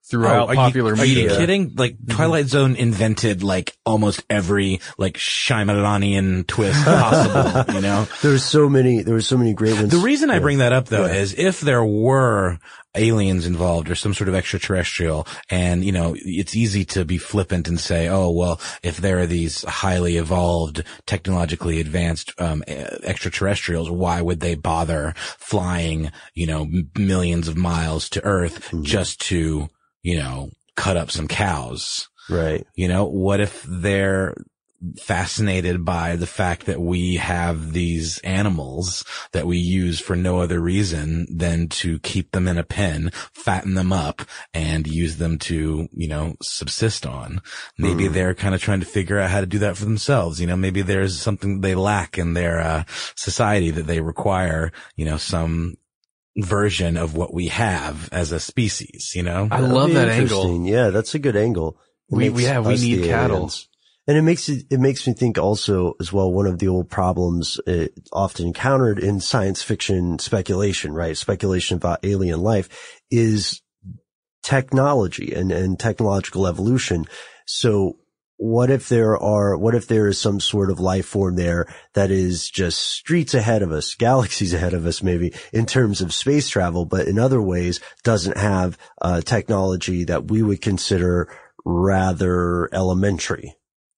throughout oh, are popular you, media. Are you kidding? Like mm-hmm. Twilight Zone invented like almost every like Shyamalanian twist possible, you know? There's so many, there were so many great ones. The reason yeah. I bring that up though yeah. is if there were aliens involved or some sort of extraterrestrial, and you know, it's easy to be flippant and say, oh, well, if there are these highly evolved, technologically advanced, um, extraterrestrials, why would they bother flying, you know, m- millions of miles to Earth mm-hmm. just to, you know, cut up some cows? Right. You know, what if they're fascinated by the fact that we have these animals that we use for no other reason than to keep them in a pen, fatten them up, and use them to, you know, subsist on. Maybe mm. they're kind of trying to figure out how to do that for themselves. You know, maybe there's something they lack in their uh, society that they require, you know, some version of what we have as a species, you know? I love that angle. Yeah, that's a good angle. It we, we have, we need cattle. Aliens. And it makes it, it makes me think also as well, one of the old problems uh, often encountered in science fiction speculation, right? Speculation about alien life is technology and, and technological evolution. So what if there are, what if there is some sort of life form there that is just streets ahead of us, galaxies ahead of us maybe in terms of space travel, but in other ways doesn't have uh, technology that we would consider rather elementary?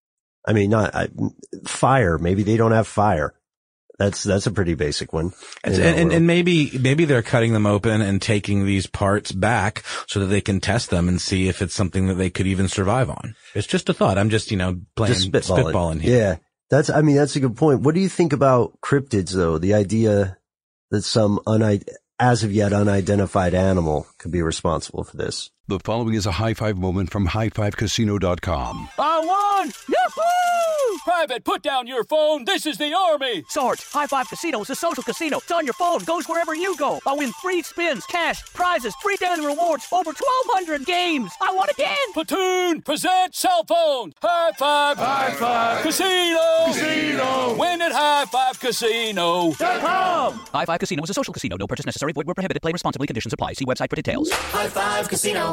I mean, not I, fire. Maybe they don't have fire. That's that's a pretty basic one. And, and, and maybe maybe they're cutting them open and taking these parts back so that they can test them and see if it's something that they could even survive on. It's just a thought. I'm just, you know, playing just spitballing. spitballing here. Yeah, that's. I mean, that's a good point. What do you think about cryptids, though? The idea that some unid- as of yet unidentified animal could be responsible for this. The following is a high five moment from high five casino dot com. I won! Yahoo! Private, put down your phone. This is the Army. Sarge, High Five Casino is a social casino. It's on your phone. Goes wherever you go. I win free spins, cash, prizes, free daily rewards, over twelve hundred games. I won again. Platoon, present cell phone. High Five. High Five. Casino. Casino. Win at high five casino dot com. High Five Casino is a social casino. No purchase necessary. Void where prohibited. Play responsibly. Conditions apply. See website for details. High Five Casino.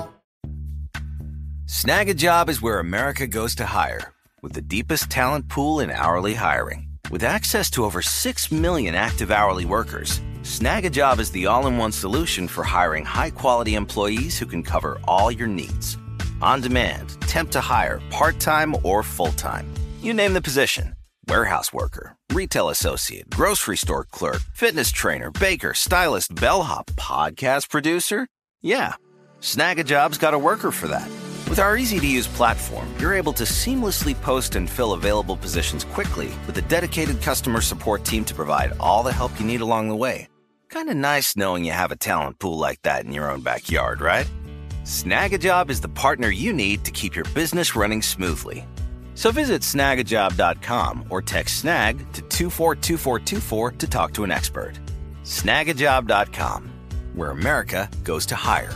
Snag a Job is where America goes to hire, with the deepest talent pool in hourly hiring. With access to over six million active hourly workers, Snag a Job is the all-in-one solution for hiring high-quality employees who can cover all your needs. On demand, temp to hire, part-time or full-time. You name the position. Warehouse worker, retail associate, grocery store clerk, fitness trainer, baker, stylist, bellhop, podcast producer. Yeah, Snag a Job's got a worker for that. With our easy-to-use platform, you're able to seamlessly post and fill available positions quickly with a dedicated customer support team to provide all the help you need along the way. Kind of nice knowing you have a talent pool like that in your own backyard, right? Snag a Job is the partner you need to keep your business running smoothly. So visit snag a job dot com or text SNAG to two four two four two four to talk to an expert. snag a job dot com, where America goes to hire.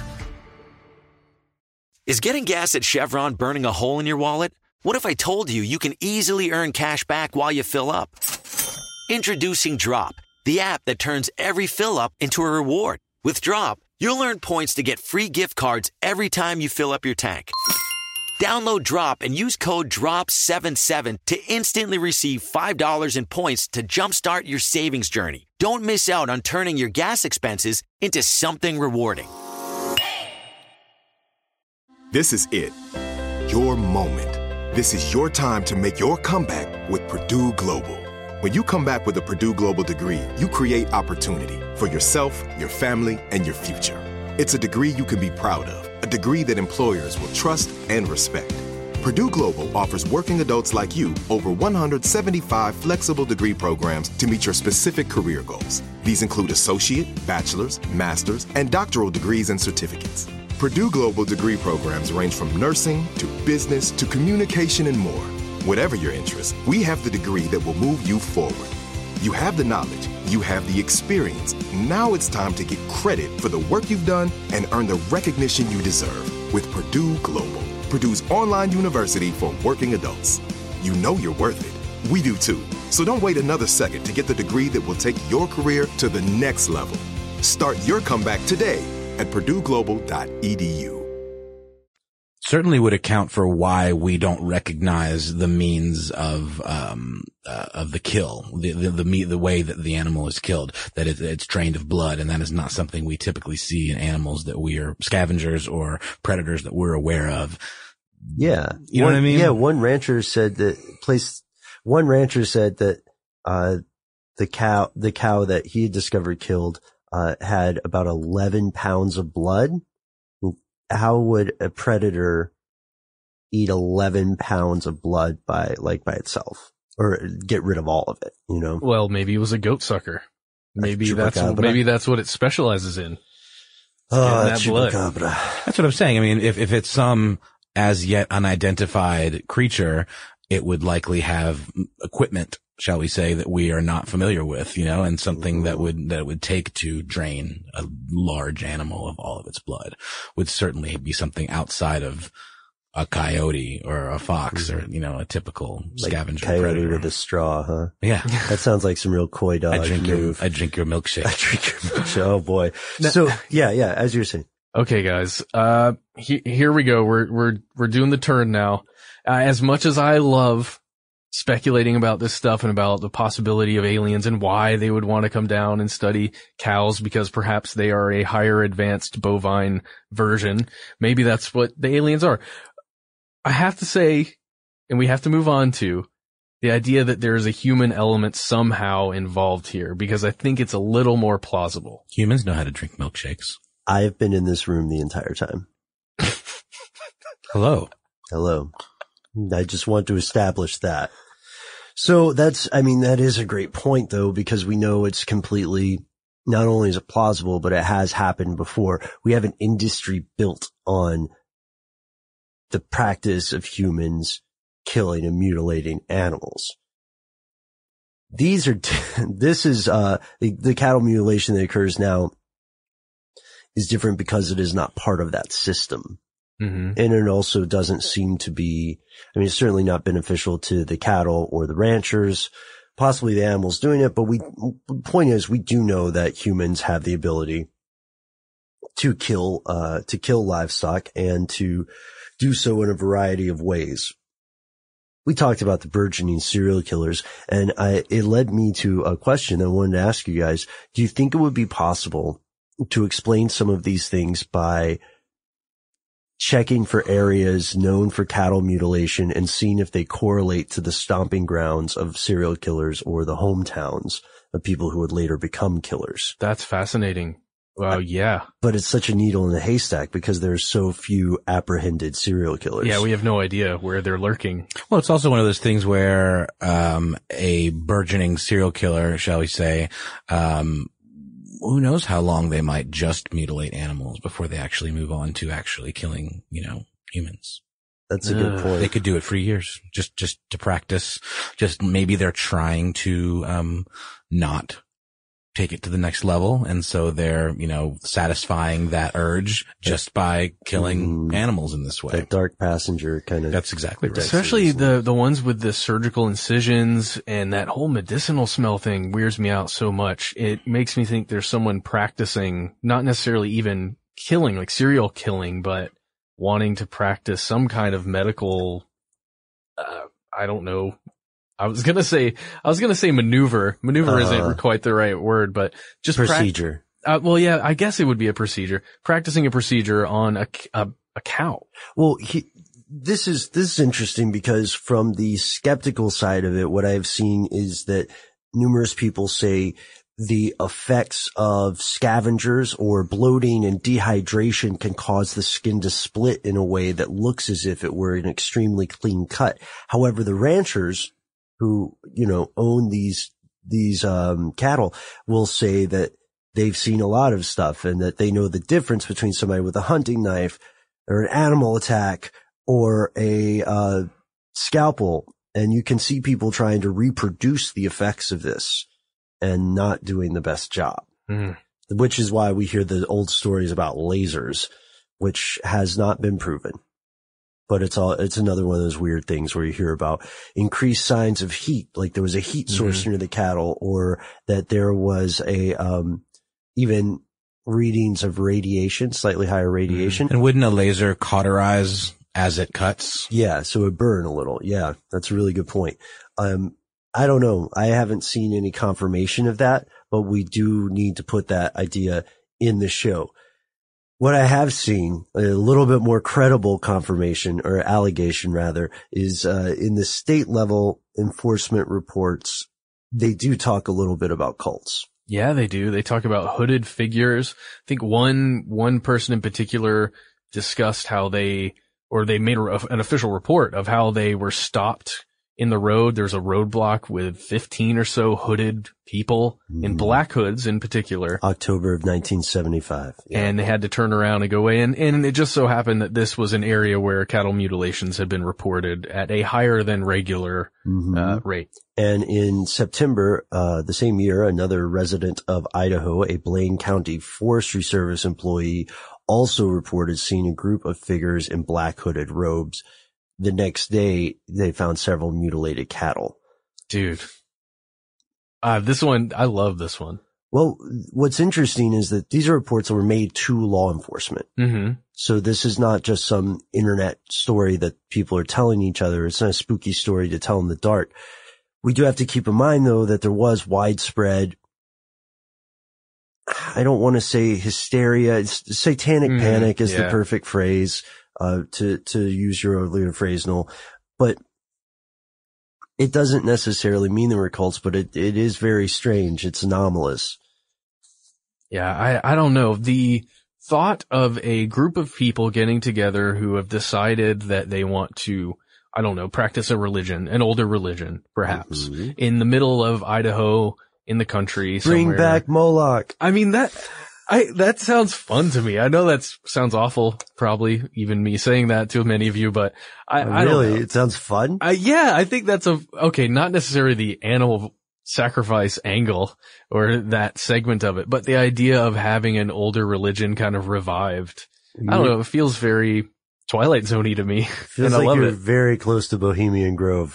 Is getting gas at Chevron burning a hole in your wallet? What if I told you you can easily earn cash back while you fill up? Introducing Drop, the app that turns every fill up into a reward. With Drop, you'll earn points to get free gift cards every time you fill up your tank. Download Drop and use code drop seven seven to instantly receive five dollars in points to jumpstart your savings journey. Don't miss out on turning your gas expenses into something rewarding. This is it. Your moment. This is your time to make your comeback with Purdue Global. When you come back with a Purdue Global degree, you create opportunity for yourself, your family, and your future. It's a degree you can be proud of, a degree that employers will trust and respect. Purdue Global offers working adults like you over one hundred seventy-five flexible degree programs to meet your specific career goals. These include associate, bachelor's, master's, and doctoral degrees and certificates. Purdue Global degree programs range from nursing to business to communication and more. Whatever your interest, we have the degree that will move you forward. You have the knowledge, you have the experience. Now it's time to get credit for the work you've done and earn the recognition you deserve with Purdue Global, Purdue's online university for working adults. You know you're worth it. We do too. So don't wait another second to get the degree that will take your career to the next level. Start your comeback today at purdue global dot e d u. certainly would account for why we don't recognize the means of, um, uh, of the kill, the, the, the meat, the way that the animal is killed, that it, it's drained of blood. And that is not something we typically see in animals that we are scavengers or predators that we're aware of. Yeah. You know one, what I mean? Yeah. One rancher said that place, one rancher said that, uh, the cow, the cow that he had discovered killed, uh, had about eleven pounds of blood. How would a predator eat eleven pounds of blood by, like, by itself, or get rid of all of it, you know? Well, maybe it was a goat sucker. Maybe that's, Chupacabra. maybe that's what it specializes in. Oh, that blood. chupacabra. That's what I'm saying. I mean, if, if it's some as yet unidentified creature, it would likely have equipment, shall we say, that we are not familiar with, you know, and something that would, that it would take to drain a large animal of all of its blood would certainly be something outside of a coyote or a fox or, you know, a typical Like scavenger coyote predator. with a straw, huh? Yeah. That sounds like some real coy dog I drink move. your, I drink your milkshake. I drink your milkshake. Oh boy. So yeah, yeah, as you're saying. Okay, guys. Uh, he, here we go. We're, we're, we're doing the turn now. Uh, as much as I love speculating about this stuff and about the possibility of aliens and why they would want to come down and study cows because perhaps they are a higher advanced bovine version. Maybe that's what the aliens are. I have to say, and we have to move on to the idea that there is a human element somehow involved here because I think it's a little more plausible. Humans know how to drink milkshakes. I've been in this room the entire time. Hello. Hello. I just want to establish that. So that's, I mean, that is a great point though, because we know it's completely, not only is it plausible, but it has happened before. We have an industry built on the practice of humans killing and mutilating animals. These are, this is, uh, the, the cattle mutilation that occurs now is different because it is not part of that system. Mm-hmm. And it also doesn't seem to be, I mean, it's certainly not beneficial to the cattle or the ranchers, possibly the animals doing it. But we, the point is, we do know that humans have the ability to kill, uh, to kill livestock and to do so in a variety of ways. We talked about the burgeoning serial killers, and I, it led me to a question I wanted to ask you guys. Do you think it would be possible to explain some of these things by checking for areas known for cattle mutilation and seeing if they correlate to the stomping grounds of serial killers or the hometowns of people who would later become killers? That's fascinating. Wow, yeah. But it's such a needle in a haystack because there's so few apprehended serial killers. Yeah, we have no idea where they're lurking. Well, it's also one of those things where, um, a burgeoning serial killer, shall we say, um, who knows how long they might just mutilate animals before they actually move on to actually killing, you know, humans. That's a good point. They could do it for years, just, just to practice. Just maybe they're trying to, um, not take it to the next level. And so they're, you know, satisfying that urge just by killing mm, animals in this way. That dark passenger kind of. That's exactly right. Especially the, the ones with the surgical incisions and that whole medicinal smell thing weirds me out so much. It makes me think there's someone practicing, not necessarily even killing, like serial killing, but wanting to practice some kind of medical, uh, I don't know. I was gonna say, I was gonna say maneuver. Maneuver uh, isn't quite the right word, but just procedure. Pra- uh, well, yeah, I guess it would be a procedure. Practicing a procedure on a, a, a cow. Well, he, this is, this is interesting because from the skeptical side of it, what I've seen is that numerous people say the effects of scavengers or bloating and dehydration can cause the skin to split in a way that looks as if it were an extremely clean cut. However, the ranchers who, you know, own these, these, um, cattle will say that they've seen a lot of stuff and that they know the difference between somebody with a hunting knife or an animal attack or a, uh, scalpel. And you can see people trying to reproduce the effects of this and not doing the best job, mm. which is why we hear the old stories about lasers, which has not been proven. But it's all, it's another one of those weird things where you hear about increased signs of heat, like there was a heat source mm-hmm. near the cattle, or that there was a, um, even readings of radiation, slightly higher radiation. And wouldn't a laser cauterize As it cuts? Yeah, so it burn a little. Yeah, that's a really good point. Um, I don't know. I haven't seen any confirmation of that, but we do need to put that idea in the show. What I have seen, a little bit more credible confirmation, or allegation rather, is uh, in the state level enforcement reports, they do talk a little bit about cults. Yeah, they do. They talk about hooded figures. I think one one person in particular discussed how they, or they made a, an official report of how they were stopped in the road. There's a roadblock with fifteen or so hooded people mm. in black hoods in particular. October of nineteen seventy-five. Yeah. And they had to turn around and go away. And, and it just so happened that this was an area where cattle mutilations had been reported at a higher than regular mm-hmm. uh, rate. And in September, uh, the same year, another resident of Idaho, a Blaine County Forestry Service employee, also reported seeing a group of figures in black hooded robes. The next day, they found several mutilated cattle. Dude. Uh, this one, I love this one. Well, what's interesting is that these are reports that were made to law enforcement. Mm-hmm. So this is not just some internet story that people are telling each other. It's not a spooky story to tell in the dark. We do have to keep in mind, though, that there was widespread, I don't want to say hysteria, it's satanic mm, panic is yeah. the perfect phrase. Uh, to, to use your earlier phrase, Noel, but it doesn't necessarily mean there were cults, but it, it is very strange. It's anomalous. Yeah, I, I don't know. The thought of a group of people getting together who have decided that they want to, I don't know, practice a religion, an older religion, perhaps, mm-hmm. in the middle of Idaho, in the country somewhere. Bring back Moloch. I mean, that... I, that sounds fun to me. I know that sounds awful, probably even me saying that to many of you, but I, oh, I don't really, know. It sounds fun. I, yeah, I think that's a, okay, not necessarily the animal sacrifice angle or that segment of it, but the idea of having an older religion kind of revived. I don't know. It feels very Twilight Zone-y to me. Feels and I like love you're it. very close to Bohemian Grove.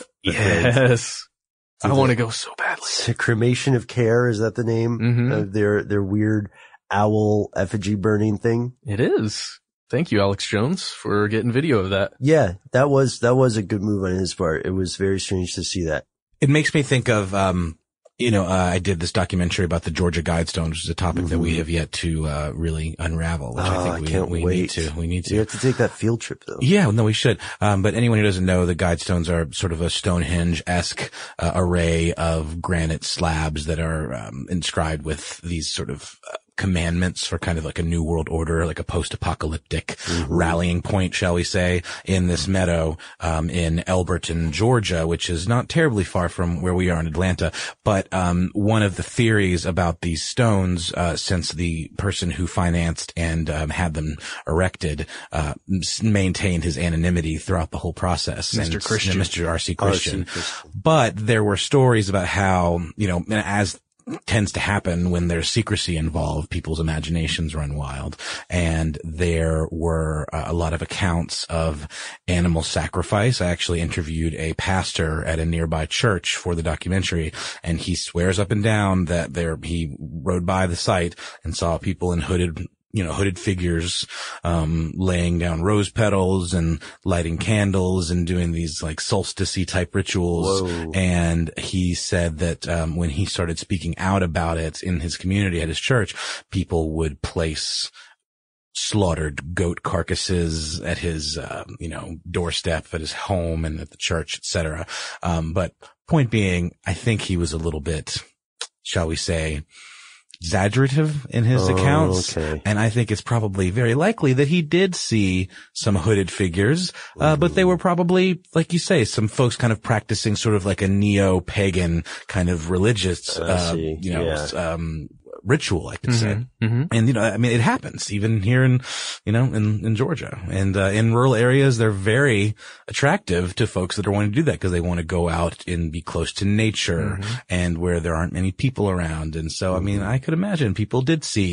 Yes. So I want to go so badly. Cremation of Care, is that the name mm-hmm. of their, their weird owl effigy burning thing? It is. Thank you, Alex Jones, for getting video of that. Yeah, that was, that was a good move on his part. It was very strange to see that. It makes me think of, um, you know, uh, I did this documentary about the Georgia Guidestones, which is a topic mm-hmm. that we have yet to, uh, really unravel, which oh, I think I we, can't we wait. need to, we need to. We have to take that field trip though. Yeah, no, we should. Um, but anyone who doesn't know, the Guidestones are sort of a Stonehenge-esque, uh, array of granite slabs that are, um, inscribed with these sort of, uh, commandments for kind of like a new world order, like a post-apocalyptic mm-hmm. rallying point, shall we say, in this meadow, um, in Elberton, Georgia, which is not terribly far from where we are in Atlanta. But, um, one of the theories about these stones, uh, since the person who financed and, um, had them erected, uh, maintained his anonymity throughout the whole process. Mister And, Christian. You know, Mister R C Christian. R C Christian. But there were stories about how, you know, as tends to happen when there's secrecy involved, people's imaginations run wild. And there were uh, a lot of accounts of animal sacrifice. I actually interviewed a pastor at a nearby church for the documentary, and he swears up and down that there, he rode by the site and saw people in hooded you know, hooded figures, um, laying down rose petals and lighting candles and doing these like solstice-y type rituals. Whoa. And he said that, um, when he started speaking out about it in his community at his church, people would place slaughtered goat carcasses at his, uh, you know, doorstep at his home and at the church, et cetera. Um, but point being, I think he was a little bit, shall we say, exaggerative in his oh, accounts. Okay. And I think it's probably very likely that he did see some hooded figures, uh, but they were probably, like you say, some folks kind of practicing sort of like a neo-pagan kind of religious, uh, you know, yeah. um, ritual, I could mm-hmm. say. Mm-hmm. And, you know, I mean, it happens even here in, you know, in, in Georgia and, uh, in rural areas, they're very attractive to folks that are wanting to do that because they want to go out and be close to nature mm-hmm. and where there aren't many people around. And so, I mean, I could imagine people did see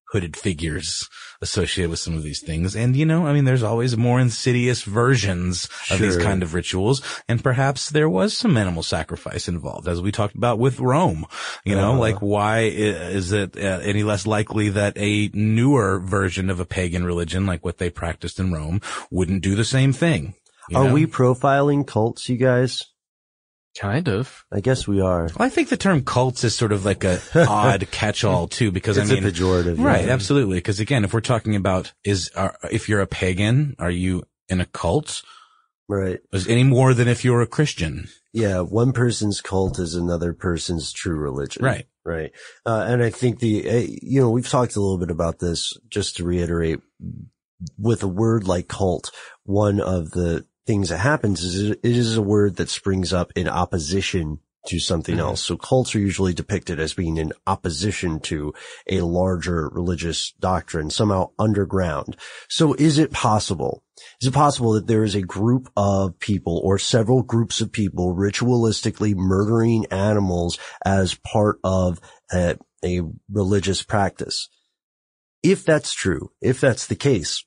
hooded figures associated with some of these things. And, you know, I mean, there's always more insidious versions of Sure. these kind of rituals. And perhaps there was some animal sacrifice involved, as we talked about with Rome. You know, Uh-huh. like why i- is it uh, any less likely that a newer version of a pagan religion, like what they practiced in Rome, wouldn't do the same thing? You Are know? we profiling cults, you guys? Kind of. I guess we are. Well, I think the term cults is sort of like a odd catch-all too, because It's I mean, a pejorative, right? yeah. Absolutely. Because again, if we're talking about is, are, if you're a pagan, are you in a cult? Right. Is any more than if you're a Christian? Yeah. One person's cult is another person's true religion. Right. Right. Uh, and I think the, uh, you know, we've talked a little bit about this, just to reiterate, with a word like cult, one of the things that happens is it is a word that springs up in opposition to something Mm-hmm. else. So cults are usually depicted as being in opposition to a larger religious doctrine, somehow underground. So is it possible? Is it possible that there is a group of people or several groups of people ritualistically murdering animals as part of a, a religious practice? If that's true, if that's the case,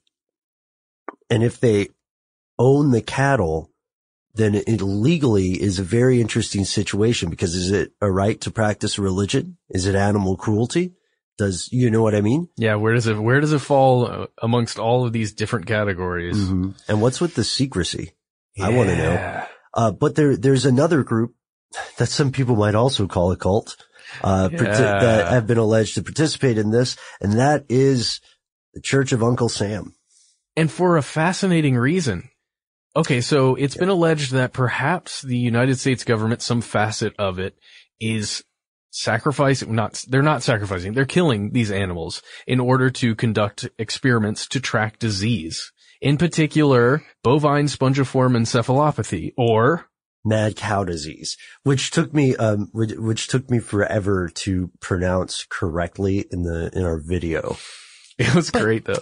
and if they own the cattle, then it legally is a very interesting situation, because is it a right to practice a religion? Is it animal cruelty? Does, you know what I mean? Yeah, where does it where does it fall uh, amongst all of these different categories? Mm-hmm. And what's with the secrecy? I want to know. Yeah. Uh, but there, there's another group that some people might also call a cult, uh, Yeah. parti- that have been alleged to participate in this, and that is the Church of Uncle Sam. And for a fascinating reason. Okay, so it's been alleged that perhaps the United States government, some facet of it, is sacrificing, not, they're not sacrificing, they're killing these animals in order to conduct experiments to track disease. In particular, bovine spongiform encephalopathy, or Mad cow disease, which took me, um, which, which took me forever to pronounce correctly in the, in our video. It was great though.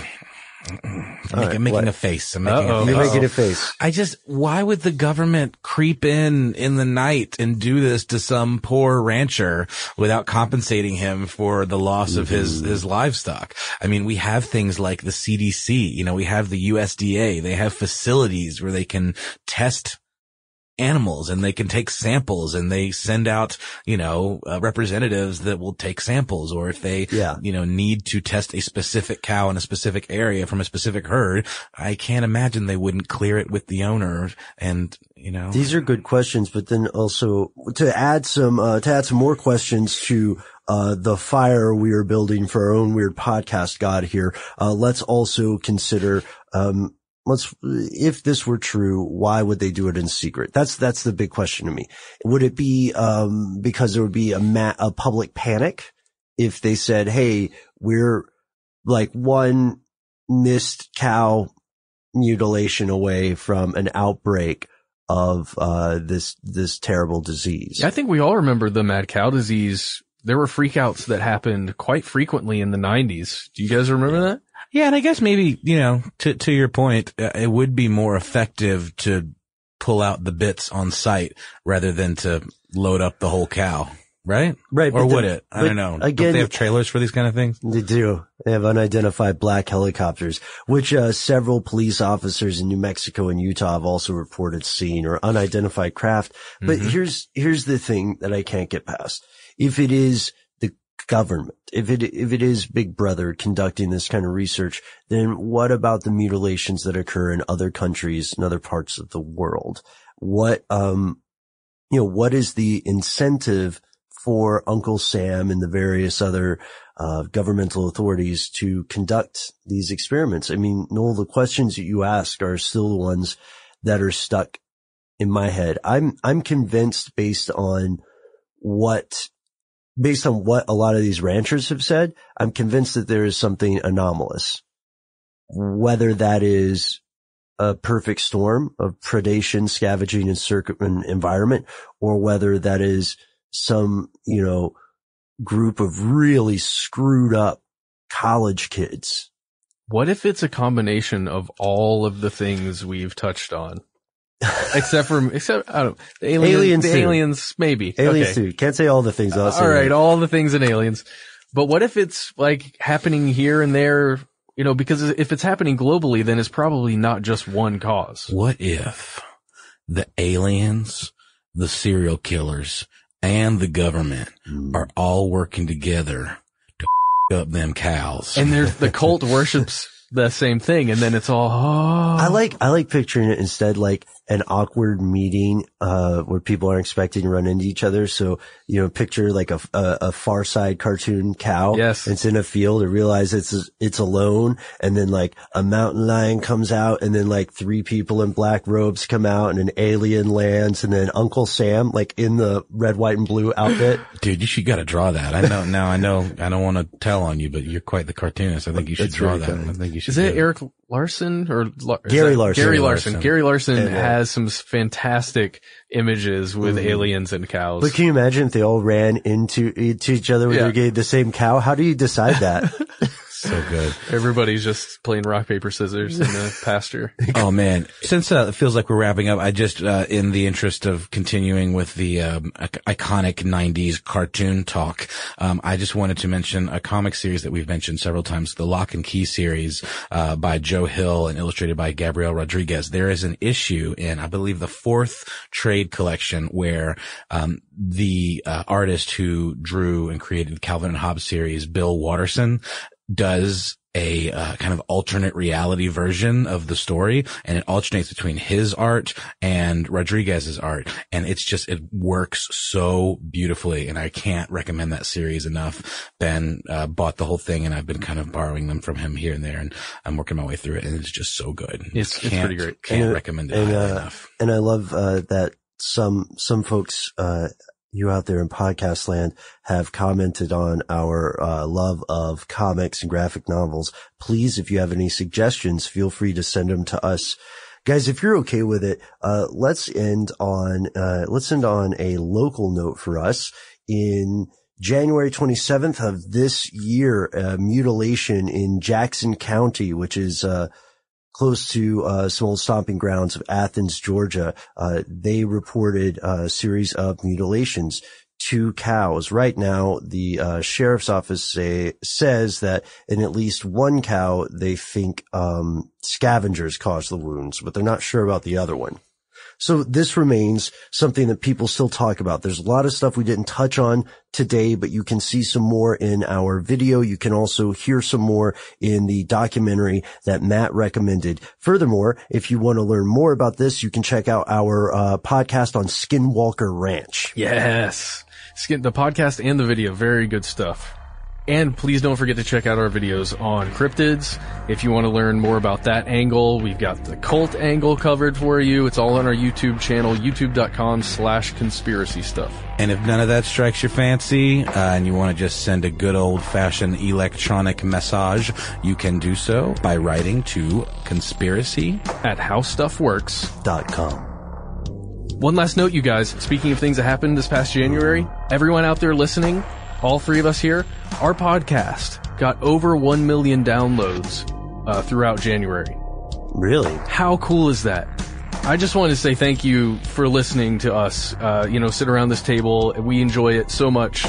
I'm All right, making, making what? a face. I'm making Uh-oh. a face. You're making a face. I just, why would the government creep in in the night and do this to some poor rancher without compensating him for the loss of his, his livestock? I mean, we have things like the C D C, you know, we have the U S D A, they have facilities where they can test animals and they can take samples, and they send out, you know, uh, representatives that will take samples. Or if they, Yeah. you know, need to test a specific cow in a specific area from a specific herd, I can't imagine they wouldn't clear it with the owner. And, you know, These are good questions, but then also to add some, uh, to add some more questions to, uh, the fire we are building for our own weird podcast god here, uh, let's also consider, um, let's, if this were true, why would they do it in secret? That's, that's the big question to me. Would it be, um, because there would be a ma- a public panic if they said, hey, we're like one missed cow mutilation away from an outbreak of, uh, this, this terrible disease? I think we all remember the mad cow disease. There were freakouts that happened quite frequently in the nineties. Do you guys remember that? yeah. And I guess maybe, you know, to, to your point, uh, it would be more effective to pull out the bits on site rather than to load up the whole cow. Right? Right. Or but would the- it? I but don't know. Again, Don't they have trailers for these kind of things? They do. They have unidentified black helicopters, which uh, several police officers in New Mexico and Utah have also reported seeing, or unidentified craft. But Mhm. here's here's the thing that I can't get past. If it is the government, if it if it is Big Brother conducting this kind of research, then what about the mutilations that occur in other countries and other parts of the world? What um you know, what is the incentive for Uncle Sam and the various other uh governmental authorities to conduct these experiments? I mean, Noel, the questions that you ask are still the ones that are stuck in my head. I'm I'm convinced based on what based on what a lot of these ranchers have said, I'm convinced that there is something anomalous. Whether that is a perfect storm of predation, scavenging, and circuit environment, or whether that is some, you know, group of really screwed up college kids. What if it's a combination of all of the things we've touched on? Except for, except, I don't know, the aliens, Aliens the too. aliens, maybe. Aliens okay. too. Can't say all the things. I'll say All right, that. all the things in aliens. But what if it's like happening here and there, you know, because if it's happening globally, then it's probably not just one cause. What if the aliens, the serial killers, and the government mm. are all working together to f- up them cows? And there's the cult worships the same thing, and then it's all, oh. I like, I like picturing it instead like an awkward meeting, uh, where people aren't expecting to run into each other. So, you know, picture like a, a, a Far Side cartoon cow. Yes. It's in a field and realize it's, it's alone. And then like a mountain lion comes out and then like three people in black robes come out and an alien lands and then Uncle Sam, like in the red, white and blue outfit. Dude, you should gotta draw that. I know now, I know, I don't want to tell on you, but you're quite the cartoonist. I think you should That's draw that. funny. I think you should. Is it Eric Larson or La- Gary Larson? Gary Larson. Gary Larson And, uh, has some fantastic images with Mhm. aliens and cows. But can you imagine if they all ran into, into each other when Yeah. they gave the same cow? How do you decide that? So good. Everybody's just playing rock, paper, scissors in the pasture. Oh man. Since uh, it feels like we're wrapping up, I just, uh, in the interest of continuing with the, um, iconic nineties cartoon talk, um, I just wanted to mention a comic series that we've mentioned several times, the Lock and Key series, uh, by Joe Hill and illustrated by Gabriel Rodriguez. There is an issue in, I believe, the fourth trade collection where, um, the, uh, artist who drew and created the Calvin and Hobbes series, Bill Watterson, does a uh, kind of alternate reality version of the story, and it alternates between his art and Rodriguez's art, and it's just, it works so beautifully, and I can't recommend that series enough. Ben uh, bought the whole thing, and I've been kind of borrowing them from him here and there, and I'm working my way through it, and it's just so good. It's, it's pretty great. Can't and, recommend it and, highly uh, enough. And I love uh, that some some folks, uh, you out there in podcast land, have commented on our uh, love of comics and graphic novels. Please, if you have any suggestions, feel free to send them to us. Guys, if you're okay with it, uh, let's end on, uh, let's end on a local note for us. In January twenty-seventh of this year, uh, Mutilation in Jackson County, which is, uh, close to, uh, some old stomping grounds of Athens, Georgia. Uh, they reported a series of mutilations. Two cows. Right now, the, uh, sheriff's office say, says that in at least one cow, they think, um, scavengers caused the wounds, but they're not sure about the other one. So this remains something that people still talk about. There's a lot of stuff we didn't touch on today, but you can see some more in our video. You can also hear some more in the documentary that Matt recommended. Furthermore, if you want to learn more about this, you can check out our uh, podcast on Skinwalker Ranch. Yes. Skin, the podcast and the video, very good stuff. And please don't forget to check out our videos on cryptids. If you want to learn more about that angle, we've got the cult angle covered for you. It's all on our YouTube channel, youtube.com slash conspiracy stuff. And if none of that strikes your fancy, uh, and you want to just send a good old-fashioned electronic message, you can do so by writing to conspiracy at how stuff works dot com. One last note, you guys. Speaking of things that happened this past January, everyone out there listening, all three of us here, our podcast got over one million downloads uh, throughout January. Really? How cool is that? I just wanted to say thank you for listening to us, uh, you know, sit around this table. We enjoy it so much.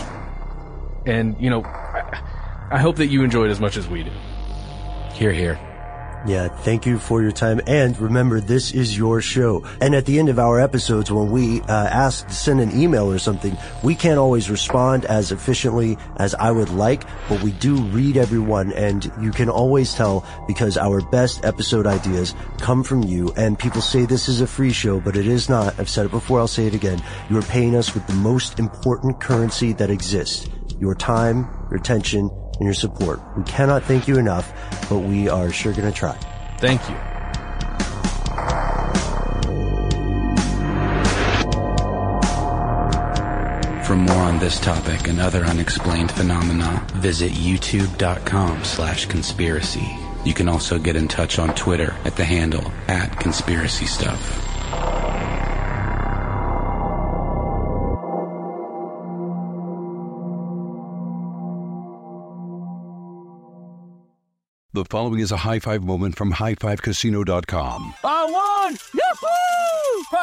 And, you know, I, I hope that you enjoy it as much as we do. Hear, hear. Yeah, thank you for your time. And remember, this is your show. And at the end of our episodes, when we uh, ask to send an email or something, we can't always respond as efficiently as I would like, but we do read everyone. And you can always tell because our best episode ideas come from you. And people say this is a free show, but it is not. I've said it before. I'll say it again. You are paying us with the most important currency that exists. Your time, your attention, and your support. We cannot thank you enough, but we are sure going to try. Thank you. For more on this topic and other unexplained phenomena, visit youtube.com slash conspiracy. You can also get in touch on Twitter at the handle at conspiracy stuff. The following is a high five moment from high five casino dot com. I won! Yahoo!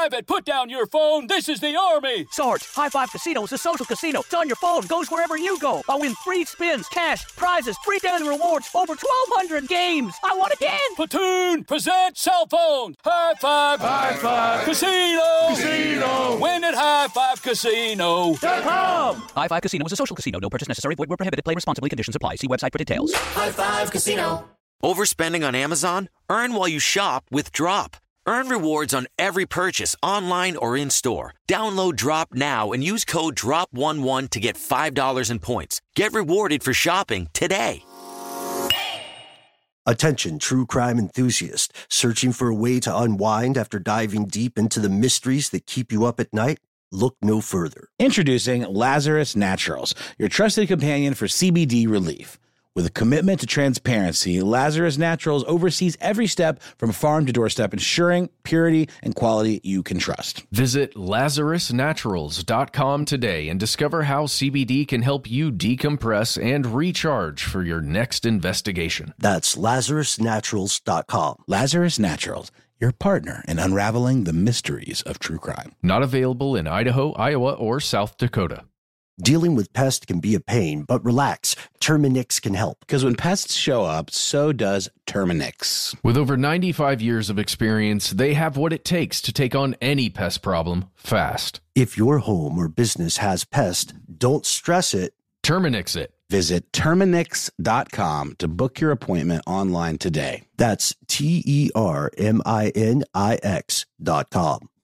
five it. Put down your phone. This is the Army. Sarge, High Five Casino is a social casino. It's on your phone, goes wherever you go. I win free spins, cash, prizes, free daily rewards, over twelve hundred games. I won again. Platoon, present cell phone. High Five. High Five. Casino. Casino. Win at high five casino dot com. High Five Casino is a social casino. No purchase necessary. Void where prohibited. Play responsibly. Conditions apply. See website for details. High Five Casino. Overspending on Amazon? Earn while you shop with Drop. Earn rewards on every purchase online or in-store. Download Drop now and use code drop eleven to get five dollars in points. Get rewarded for shopping today. Attention, true crime enthusiast. Searching for a way to unwind after diving deep into the mysteries that keep you up at night? Look no further. Introducing Lazarus Naturals, your trusted companion for C B D relief. With a commitment to transparency, Lazarus Naturals oversees every step from farm to doorstep, ensuring purity and quality you can trust. Visit lazarus naturals dot com today and discover how C B D can help you decompress and recharge for your next investigation. That's lazarus naturals dot com. Lazarus Naturals, your partner in unraveling the mysteries of true crime. Not available in Idaho, Iowa, or South Dakota. Dealing with pests can be a pain, but relax. Terminix can help. Because when pests show up, so does Terminix. With over ninety-five years of experience, they have what it takes to take on any pest problem fast. If your home or business has pests, don't stress it. Terminix it. Visit Terminix dot com to book your appointment online today. That's T E R M I N I X dot com.